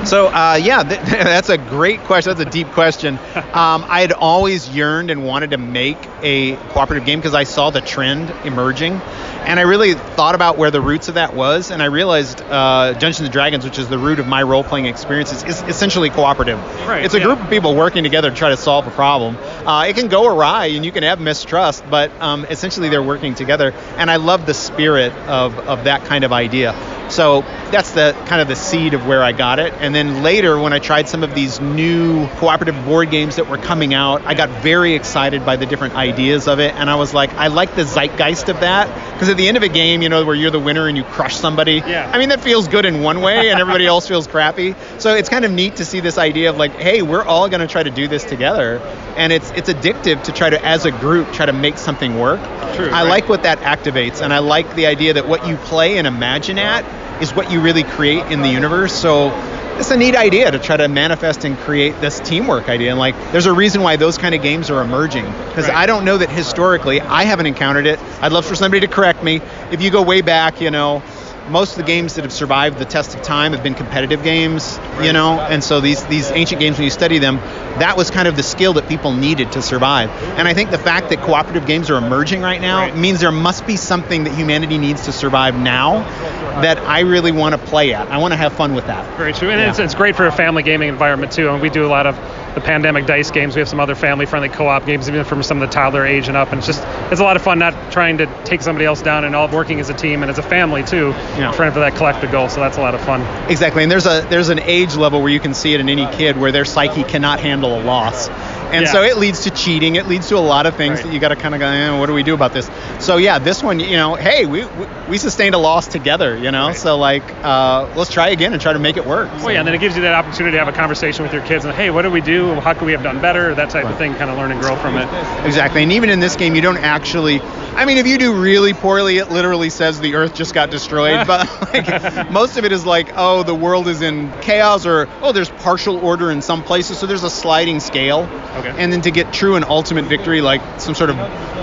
S11: So, that's a great question. That's a deep question. I had always yearned and wanted to make a cooperative game because I saw the trend emerging. And I really thought about where the roots of that was, and I realized Dungeons & Dragons, which is the root of my role-playing experiences, is essentially cooperative.
S4: Right,
S11: it's a group of people working together to try to solve a problem. It can go awry, and you can have mistrust, but essentially they're working together. And I love the spirit of that kind of idea. So that's the kind of the seed of where I got it. And then later, when I tried some of these new cooperative board games that were coming out, I got very excited by the different ideas of it. And I was like, I like the zeitgeist of that. Because at the end of a game, where you're the winner and you crush somebody, I mean, that feels good in one way and everybody else feels crappy. So it's kind of neat to see this idea of like, hey, we're all going to try to do this together. And it's addictive to try to, as a group, try to make something work.
S4: True,
S11: I like what that activates. And I like the idea that what you play and imagine at is what you really create in the universe. So it's a neat idea to try to manifest and create this teamwork idea. And like, there's a reason why those kind of games are emerging. Because I don't know that historically, I haven't encountered it. I'd love for somebody to correct me. If you go way back, most of the games that have survived the test of time have been competitive games, and so these ancient games, when you study them, that was kind of the skill that people needed to survive. And I think the fact that cooperative games are emerging right now means there must be something that humanity needs to survive now that I really want to play at. I want to have fun with that.
S4: Very true. And it's great for a family gaming environment too. And we do a lot of the pandemic dice games. We have some other family-friendly co-op games, even from some of the toddler age and up. And it's a lot of fun not trying to take somebody else down and all working as a team and as a family too, trying for that collective goal. So that's a lot of fun.
S11: Exactly. And there's an age level where you can see it in any kid where their psyche cannot handle a loss. And so it leads to cheating. It leads to a lot of things that you got to kind of go, what do we do about this? So this one, hey, we sustained a loss together, So like, let's try again and try to make it work.
S4: Well, and then it gives you that opportunity to have a conversation with your kids and, hey, what do we do? How could we have done better? That type of thing, kind of learn and grow from it.
S11: Exactly. And even in this game, you don't actually, if you do really poorly, it literally says the Earth just got destroyed. But like, most of it is like, oh, the world is in chaos, or, oh, there's partial order in some places. So there's a sliding scale. Okay. And then to get true and ultimate victory, like some sort of,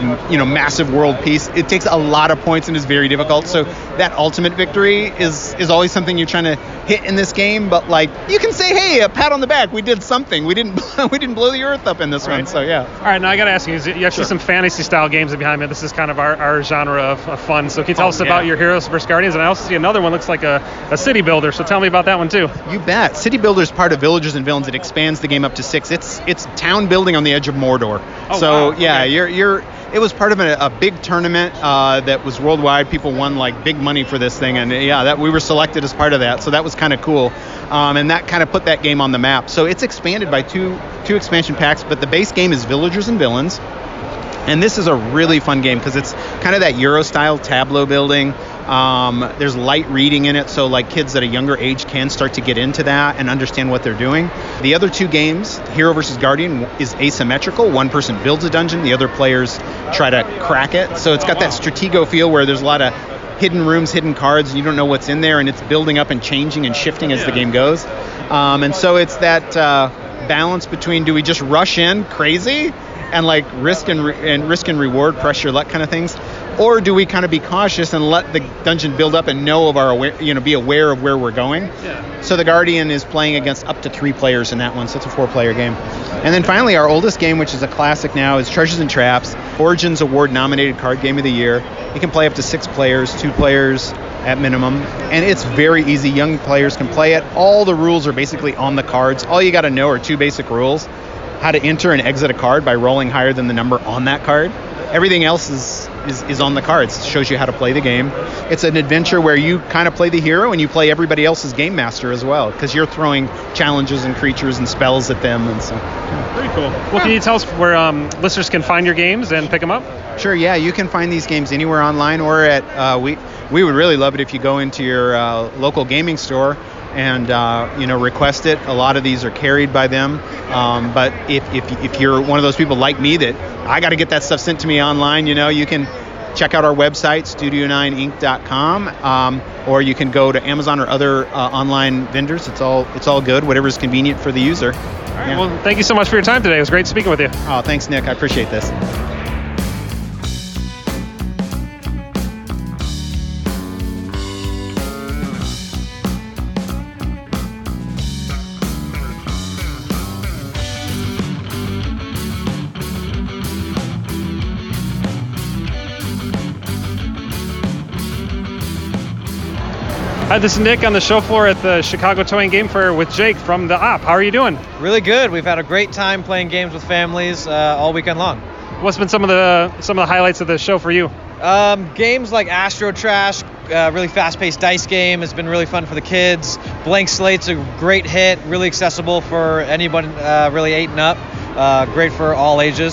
S11: massive world peace, it takes a lot of points and is very difficult. So that ultimate victory is always something you're trying to hit in this game. But like, you can say, hey, a pat on the back, we did something. We didn't blow the Earth up in this one. So yeah.
S4: All right, now I got to ask you, you actually some fantasy style games behind me. This is kind of our genre of fun. So can you tell us about your Heroes vs. Guardians? And I also see another one looks like a city builder. So tell me about that one too.
S11: You bet. City Builder is part of Villagers and Villains. It expands the game up to 6. It's town building on the edge of Mordor.
S4: Oh,
S11: so
S4: wow.
S11: Yeah, okay. It was part of a big tournament that was worldwide. People won like big money for this thing, and we were selected as part of that. So that was kind of cool, and that kind of put that game on the map. So it's expanded by two expansion packs, but the base game is Villagers and Villains, and this is a really fun game because it's kind of that Euro style tableau building. There's light reading in it, so like kids at a younger age can start to get into that and understand what they're doing. The other two games, Hero vs. Guardian, is asymmetrical. One person builds a dungeon, the other players try to crack it. So it's got that Stratego feel where there's a lot of hidden rooms, hidden cards, and you don't know what's in there, and it's building up and changing and shifting as the game goes. And so it's that balance between, do we just rush in crazy and like risk and reward, press your luck kind of things, or do we kind of be cautious and let the dungeon build up and know of be aware of where we're going? Yeah. So the Guardian is playing against up to 3 players in that one, so it's a 4-player game. And then finally, our oldest game, which is a classic now, is Treasures and Traps, Origins Award nominated card game of the year. You can play up to 6 players, 2 players at minimum, and it's very easy. Young players can play it. All the rules are basically on the cards. All you got to know are 2 basic rules: how to enter and exit a card by rolling higher than the number on that card. Everything else is on the cards. It shows you how to play the game. It's an adventure where you kind of play the hero and you play everybody else's game master as well, because you're throwing challenges and creatures and spells at them. And so,
S4: Very cool. Well, can you tell us where listeners can find your games and pick them up?
S11: Sure, yeah. You can find these games anywhere online or at, we would really love it if you go into your local gaming store and request it. A lot of these are carried by them, but if you're one of those people like me that I got to get that stuff sent to me online, you can check out our website, studio9inc.com, or you can go to Amazon or other online vendors. It's all good, whatever's convenient for the user.
S4: All right, well, thank you so much for your time today. It was great speaking with you.
S11: Oh, thanks, Nick. I appreciate this.
S4: Hi, this is Nick on the show floor at the Chicago Toy and Game Fair with Jake from the Op. How are you doing?
S6: Really good. We've had a great time playing games with families all weekend long.
S4: What's been some of the highlights of the show for you?
S6: Games like Astro Trash, really fast-paced dice game, has been really fun for the kids. Blank Slate's a great hit, really accessible for anyone really 8 and up. Great for all ages.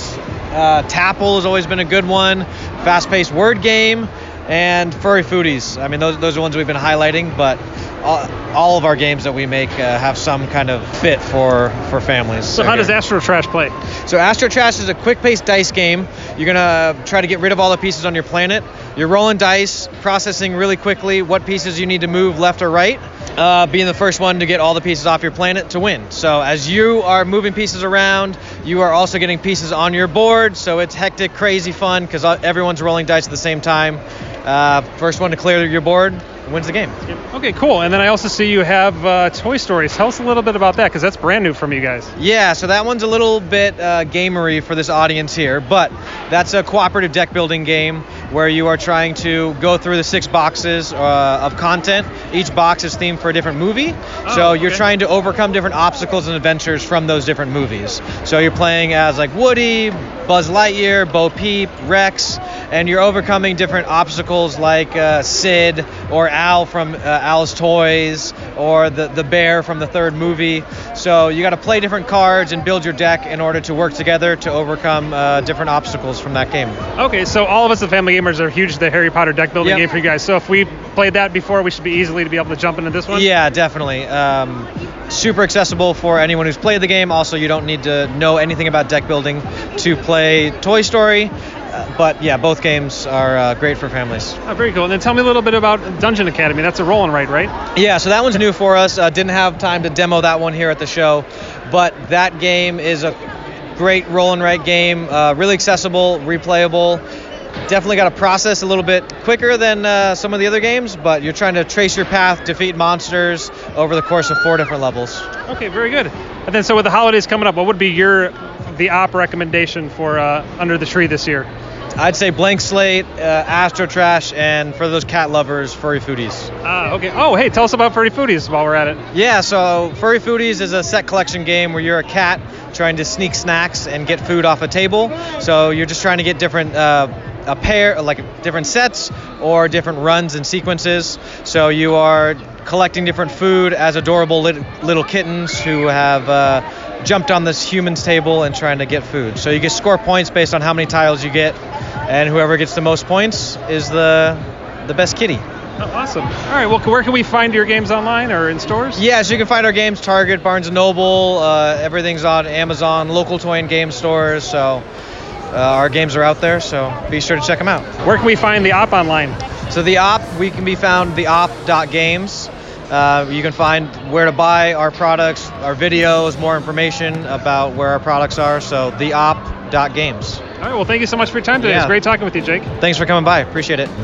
S6: Tapple has always been a good one. Fast-paced word game. And Furry Foodies. I mean, those are the ones we've been highlighting, but all of our games that we make have some kind of fit for families.
S4: So how does Astro Trash play?
S6: So Astro Trash is a quick-paced dice game. You're going to try to get rid of all the pieces on your planet. You're rolling dice, processing really quickly what pieces you need to move left or right, being the first one to get all the pieces off your planet to win. So as you are moving pieces around, you are also getting pieces on your board, so it's hectic, crazy fun, because everyone's rolling dice at the same time. First one to clear your board wins the game.
S4: Okay, cool. And then I also see you have Toy Stories. Tell us a little bit about that, because that's brand new from you guys.
S6: Yeah, so that one's a little bit gamery for this audience here, but that's a cooperative deck building game where you are trying to go through the 6 boxes of content. Each box is themed for a different movie, so you're trying to overcome different obstacles and adventures from those different movies. So you're playing as like Woody, Buzz Lightyear, Bo Peep, Rex, and you're overcoming different obstacles like Sid or Al from Al's Toys, or the bear from the 3rd movie. So you got to play different cards and build your deck in order to work together to overcome different obstacles from that game.
S4: Okay, so all of us at Family Gamers are huge the Harry Potter deck building game for you guys. So if we played that before, we should be easily to be able to jump into this one?
S6: Yeah, definitely. Super accessible for anyone who's played the game. Also, you don't need to know anything about deck building to play Toy Story. But yeah, both games are great for families.
S4: Oh, very cool. And then tell me a little bit about Dungeon Academy. That's a roll and write, right?
S6: Yeah, so that one's new for us. Didn't have time to demo that one here at the show, but that game is a great roll and write game. Really accessible, replayable. Definitely got to process a little bit quicker than some of the other games, but you're trying to trace your path, defeat monsters over the course of 4 different levels.
S4: Okay, very good. And then so with the holidays coming up, what would be the op recommendation for Under the Tree this year?
S6: I'd say Blank Slate, Astro Trash, and for those cat lovers, Furry Foodies.
S4: Okay. Oh, hey, tell us about Furry Foodies while we're at it.
S6: Yeah, so Furry Foodies is a set collection game where you're a cat trying to sneak snacks and get food off a table. So you're just trying to get different a pair, like different sets or different runs and sequences. So you are collecting different food as adorable little kittens who have jumped on this human's table and trying to get food. So you can score points based on how many tiles you get, and whoever gets the most points is the best kitty.
S4: Oh, awesome. All right, well, where can we find your games online or in stores?
S6: Yeah, so you can find our games Target, Barnes & Noble, everything's on Amazon, local toy and game stores, so our games are out there, so be sure to check them out.
S4: Where can we find the Op online?
S6: So the Op, we can be found theop.games. You can find where to buy our products, our videos, more information about where our products are, so theop.games.
S4: All right, well, thank you so much for your time today.
S6: Yeah.
S4: It's great talking with you, Jake.
S6: Thanks for coming by. Appreciate it.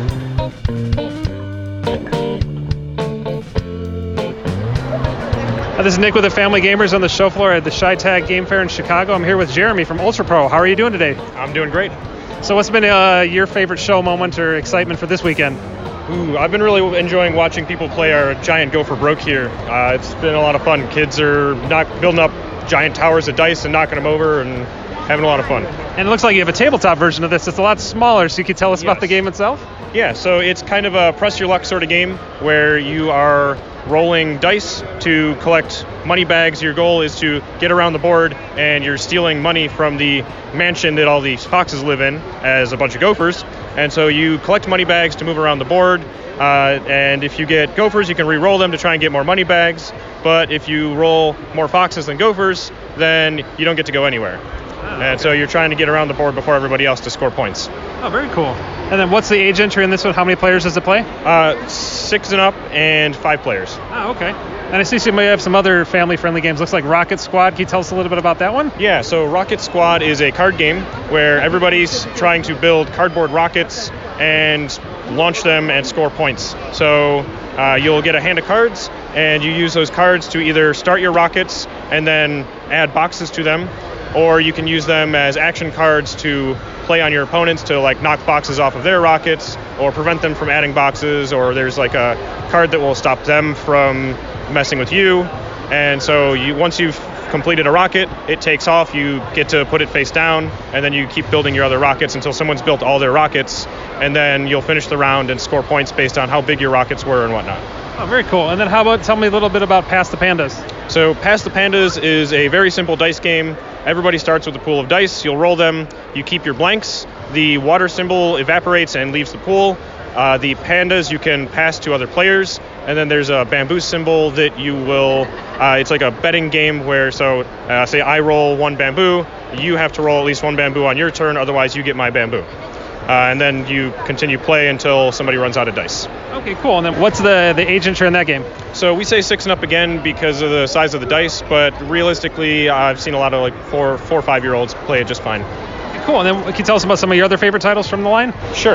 S4: This is Nick with the Family Gamers on the show floor at the Chi-Tag Game Fair in Chicago. I'm here with Jeremy from Ultra Pro. How are you doing today?
S12: I'm doing great.
S4: So what's been your favorite show moment or excitement for this weekend?
S12: I've been really enjoying watching people play our giant Go for Broke here. It's been a lot of fun. Kids are building up giant towers of dice and knocking them over and having a lot of fun.
S4: And it looks like you have a tabletop version of this. It's a lot smaller, so you can tell us about the game itself?
S12: Yeah, so it's kind of a press your luck sort of game where you are rolling dice to collect money bags. Your goal is to get around the board, and you're stealing money from the mansion that all these foxes live in as a bunch of gophers. And so you collect money bags to move around the board, and if you get gophers, you can re-roll them to try and get more money bags. But if you roll more foxes than gophers, then you don't get to go anywhere. And so you're trying to get around the board before everybody else to score points.
S4: Oh, very cool. And then what's the age entry in this one? How many players does it play?
S12: 6 and up and 5 players.
S4: Oh, okay. And I see you may have some other family-friendly games. Looks like Rocket Squad. Can you tell us a little bit about that one?
S12: Yeah, so Rocket Squad is a card game where everybody's trying to build cardboard rockets and launch them and score points. So you'll get a hand of cards, and you use those cards to either start your rockets and then add boxes to them, or you can use them as action cards to play on your opponents to like knock boxes off of their rockets or prevent them from adding boxes, or there's like a card that will stop them from messing with you. And so once you've completed a rocket, it takes off, you get to put it face down, and then you keep building your other rockets until someone's built all their rockets, and then you'll finish the round and score points based on how big your rockets were and whatnot.
S4: Oh, very cool. And then tell me a little bit about Pass the Pandas.
S12: So Pass the Pandas is a very simple dice game. Everybody starts with a pool of dice. You'll roll them. You keep your blanks. The water symbol evaporates and leaves the pool. The pandas you can pass to other players. And then there's a bamboo symbol that you will, it's like a betting game where, say I roll 1 bamboo, you have to roll at least 1 bamboo on your turn, otherwise you get my bamboo. And then you continue play until somebody runs out of dice.
S4: Okay, cool. And then what's the age entry in that game?
S12: So we say 6 and up again because of the size of the dice, but realistically, I've seen a lot of like 4 or 5-year-olds play it just fine.
S4: Cool. And then can you tell us about some of your other favorite titles from the line?
S12: Sure.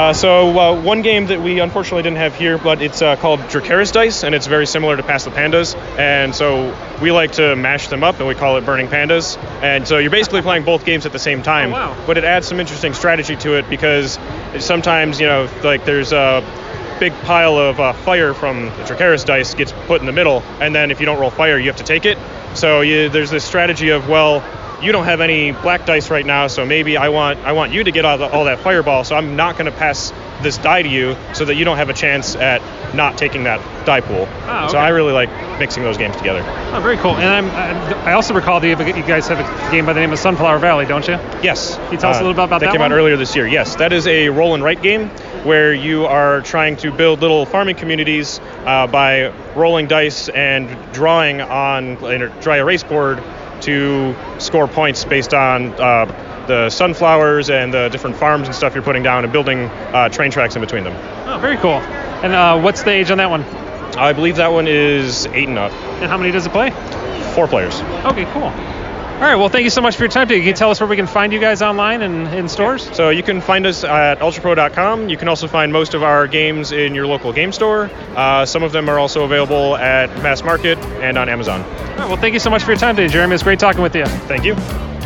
S12: So one game that we unfortunately didn't have here, but it's called Dracaris Dice, and it's very similar to Pass the Pandas. And so we like to mash them up, and we call it Burning Pandas. And so you're basically playing both games at the same time.
S4: Oh, wow.
S12: But it adds some interesting strategy to it because sometimes, like there's a big pile of fire from the Dracaris Dice gets put in the middle, and then if you don't roll fire, you have to take it. So there's this strategy of, you don't have any black dice right now, so maybe I want you to get all that fireball, so I'm not going to pass this die to you so that you don't have a chance at not taking that die pool.
S4: Oh, okay.
S12: So I really like mixing those games together.
S4: Oh, very cool. And I also recall that you guys have a game by the name of Sunflower Valley, don't you?
S12: Yes.
S4: Can you tell us a little bit about that?
S12: That came out earlier this year. Yes, that is a roll and write game where you are trying to build little farming communities by rolling dice and drawing on a dry erase board to score points based on the sunflowers and the different farms and stuff you're putting down and building train tracks in between them.
S4: Oh, very cool. And what's the age on that one?
S12: I believe that one is 8 and up.
S4: And how many does it play?
S12: 4 players.
S4: Okay, cool. All right, well, thank you so much for your time today. Can you tell us where we can find you guys online and in stores?
S12: So you can find us at ultrapro.com. You can also find most of our games in your local game store. Some of them are also available at Mass Market and on Amazon.
S4: All right, well, thank you so much for your time today, Jeremy. It's great talking with you.
S12: Thank you.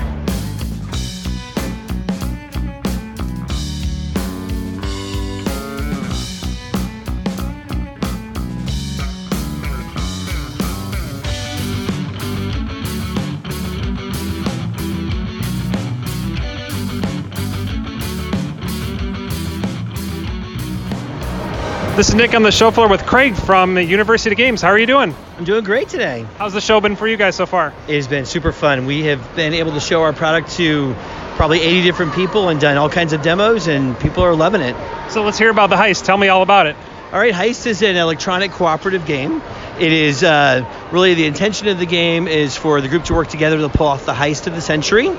S4: This is Nick on the show floor with Craig from University Games. How are you doing?
S13: I'm doing great today.
S4: How's the show been for you guys so far?
S13: It has been super fun. We have been able to show our product to probably 80 different people and done all kinds of demos, and people are loving it.
S4: So let's hear about the Heist. Tell me all about it.
S13: All right, Heist is an electronic cooperative game. It is really the intention of the game is for the group to work together to pull off the heist of the century.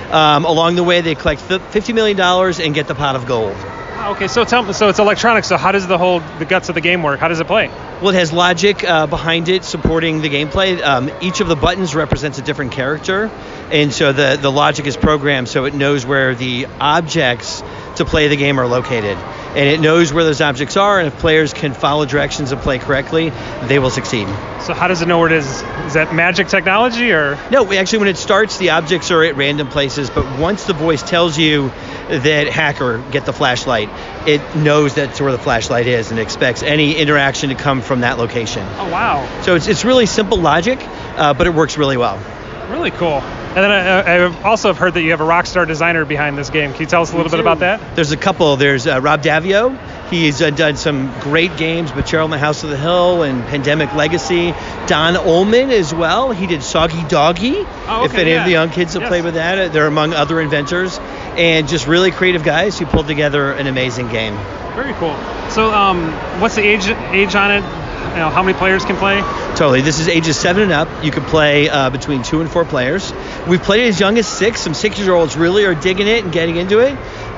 S13: Along the way, they collect $50 million and get the pot of gold.
S4: Okay, so it's electronic. So how does the guts of the game work? How does it play?
S13: Well, it has logic behind it supporting the gameplay. Each of the buttons represents a different character, and so the logic is programmed so it knows where the objects to play the game are located. And it knows where those objects are, and if players can follow directions and play correctly, they will succeed.
S4: So how does it know where it is? Is that magic technology, or?
S13: No, actually when it starts, the objects are at random places, but once the voice tells you that hacker, get the flashlight, it knows that's where the flashlight is and expects any interaction to come from that location.
S4: Oh, wow.
S13: So it's really simple logic, but it works really well.
S4: Really cool. And then I also have heard that you have a rockstar designer behind this game. Can you tell us a little bit about that?
S13: There's a couple. There's Rob Davio. He's done some great games, Betrayal in the House of the Hill and Pandemic Legacy. Don Ullman as well. He did Soggy Doggy.
S4: Oh, okay,
S13: if any of the young kids have played with that, they're among other inventors. And just really creative guys who pulled together an amazing game.
S4: Very cool. So what's the age on it? You know, how many players can play?
S13: Totally. This is ages 7 and up. You can play between 2 and 4 players. We've played it as young as 6. Some 6-year-olds really are digging it and getting into it.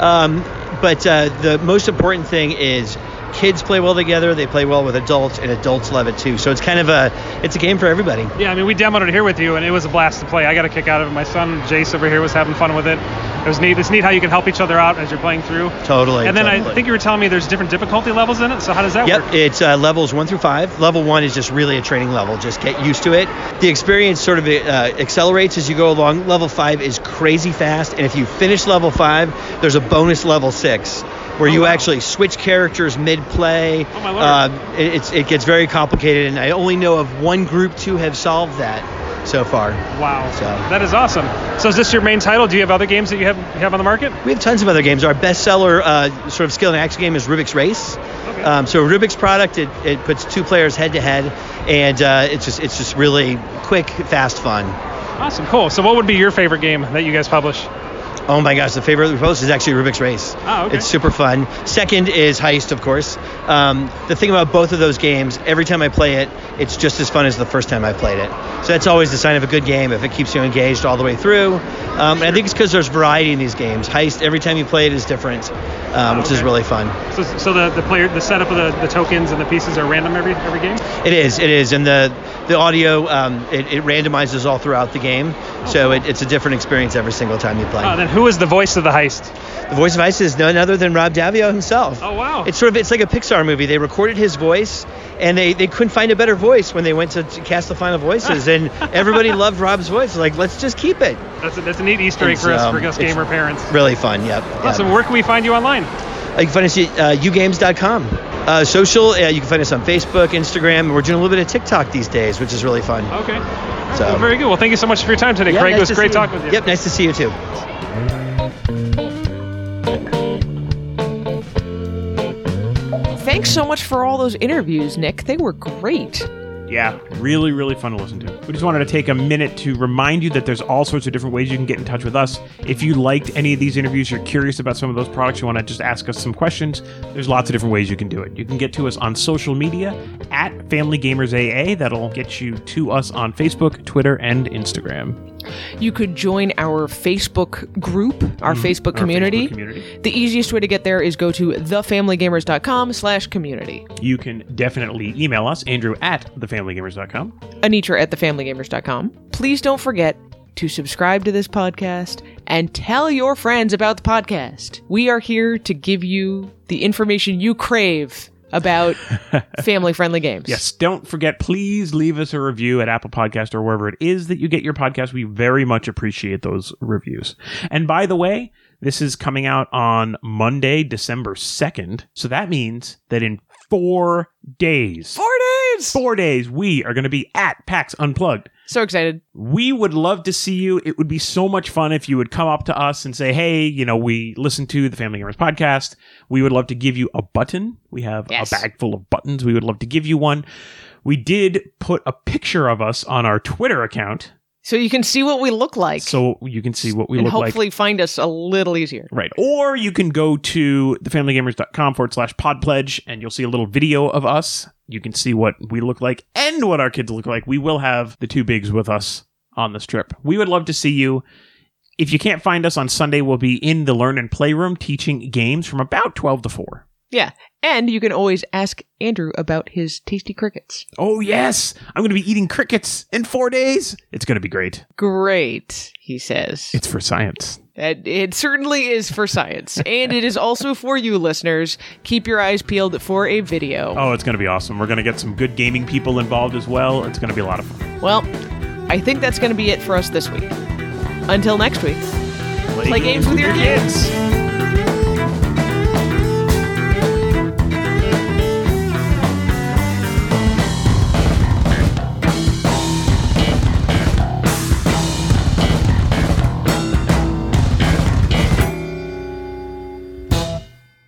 S13: But the most important thing is kids play well together. They play well with adults, and adults love it too. So it's kind of it's a game for everybody.
S4: Yeah, I mean, we demoed it here with you, and it was a blast to play. I got a kick out of it. My son Jace over here was having fun with it. It was neat. It's neat how you can help each other out as you're playing through.
S13: Totally.
S4: And then
S13: totally.
S4: I think you were telling me there's different difficulty levels in it. So how does that work?
S13: Yep, it's levels 1 through 5. Level 1 is just really a training level. Just get used to it. The experience sort of accelerates as you go along. Level 5 is crazy fast, and if you finish level 5, there's a bonus level 6 where you actually switch characters mid-play.
S4: Oh, my Lord.
S13: It gets very complicated, and I only know of one group to have solved that so far.
S4: Wow.
S13: So
S4: that is awesome. So is this your main title? Do you have other games that you have on the market?
S13: we have tons of other games. Our bestseller sort of skill and action game is Rubik's Race.
S4: Okay.
S13: So Rubik's product, it puts two players head to head, and it's just really quick, fast fun.
S4: Awesome, cool. So what would be your favorite game that you guys publish?
S13: Oh my gosh, the favorite we post is actually Rubik's Race.
S4: Oh, okay.
S13: It's super fun. Second is Heist, of course. The thing about both of those games, every time I play it, it's just as fun as the first time I played it. So that's always the sign of a good game, if it keeps you engaged all the way through. And I think it's because there's variety in these games. Heist, every time you play it, is different, which is really fun.
S4: So the setup of the tokens and the pieces are random every game?
S13: It is, and the audio it randomizes all throughout the game, so it's a different experience every single time you play.
S4: Then who is the voice of the Heist?
S13: The voice of Heist is none other than Rob Daviau himself.
S4: Oh wow!
S13: It's like a Pixar movie. They recorded his voice, and they couldn't find a better voice when they went to cast the final voices, and everybody loved Rob's voice. Like, let's just keep it.
S4: That's a neat Easter egg for us gamer parents.
S13: Really fun. Yep.
S4: Awesome. Where can we find you online?
S13: You can find us at ugames.com. Social, you can find us on Facebook, Instagram. We're doing a little bit of TikTok these days, which is really fun.
S4: Okay.
S13: So
S4: well, very good. Well, thank you so much for your time today, Craig.
S13: Nice
S4: It was great talking with you.
S13: Yep, nice to see you too.
S2: Thanks so much for all those interviews, Nick. They were great.
S3: Yeah, really, really fun to listen to. We just wanted to take a minute to remind you that there's all sorts of different ways you can get in touch with us. If you liked any of these interviews, you're curious about some of those products, you want to just ask us some questions, there's lots of different ways you can do it. You can get to us on social media at Family Gamers AA. That'll get you to us on Facebook, Twitter, and Instagram.
S2: You could join our Facebook group, our Facebook community. The easiest way to get there is go to thefamilygamers.com/community.
S3: You can definitely email us, Andrew at thefamilygamers.com.
S2: Anitra at thefamilygamers.com. Please don't forget to subscribe to this podcast and tell your friends about the podcast. We are here to give you the information you crave about family-friendly games.
S3: Yes, don't forget, please leave us a review at Apple Podcast or wherever it is that you get your podcast. We very much appreciate those reviews. And by the way, this is coming out on Monday, December 2nd. So that means that in 4 days...
S2: 4 days!
S3: 4 days, we are going to be at PAX Unplugged.
S2: So excited.
S3: We would love to see you. It would be so much fun if you would come up to us and say, hey, we listen to the Family Gamers podcast. We would love to give you a button. We have a bag full of buttons. We would love to give you one. We did put a picture of us on our Twitter account.
S2: So you can see what we look like.
S3: And hopefully
S2: find us a little easier.
S3: Right. Or you can go to thefamilygamers.com/podpledge and you'll see a little video of us. You can see what we look like and what our kids look like. We will have the two bigs with us on this trip. We would love to see you. If you can't find us on Sunday, we'll be in the Learn and Play room teaching games from about 12 to 4.
S2: Yeah. And you can always ask Andrew about his tasty crickets.
S3: Oh, yes. I'm going to be eating crickets in 4 days. It's going to be great.
S2: Great, he says.
S3: It's for science.
S2: It certainly is for science. And it is also for you, listeners. Keep your eyes peeled for a video.
S3: Oh, it's going to be awesome. We're going to get some good gaming people involved as well. It's going to be a lot of fun.
S2: Well, I think that's going to be it for us this week. Until next week, play games with your kids.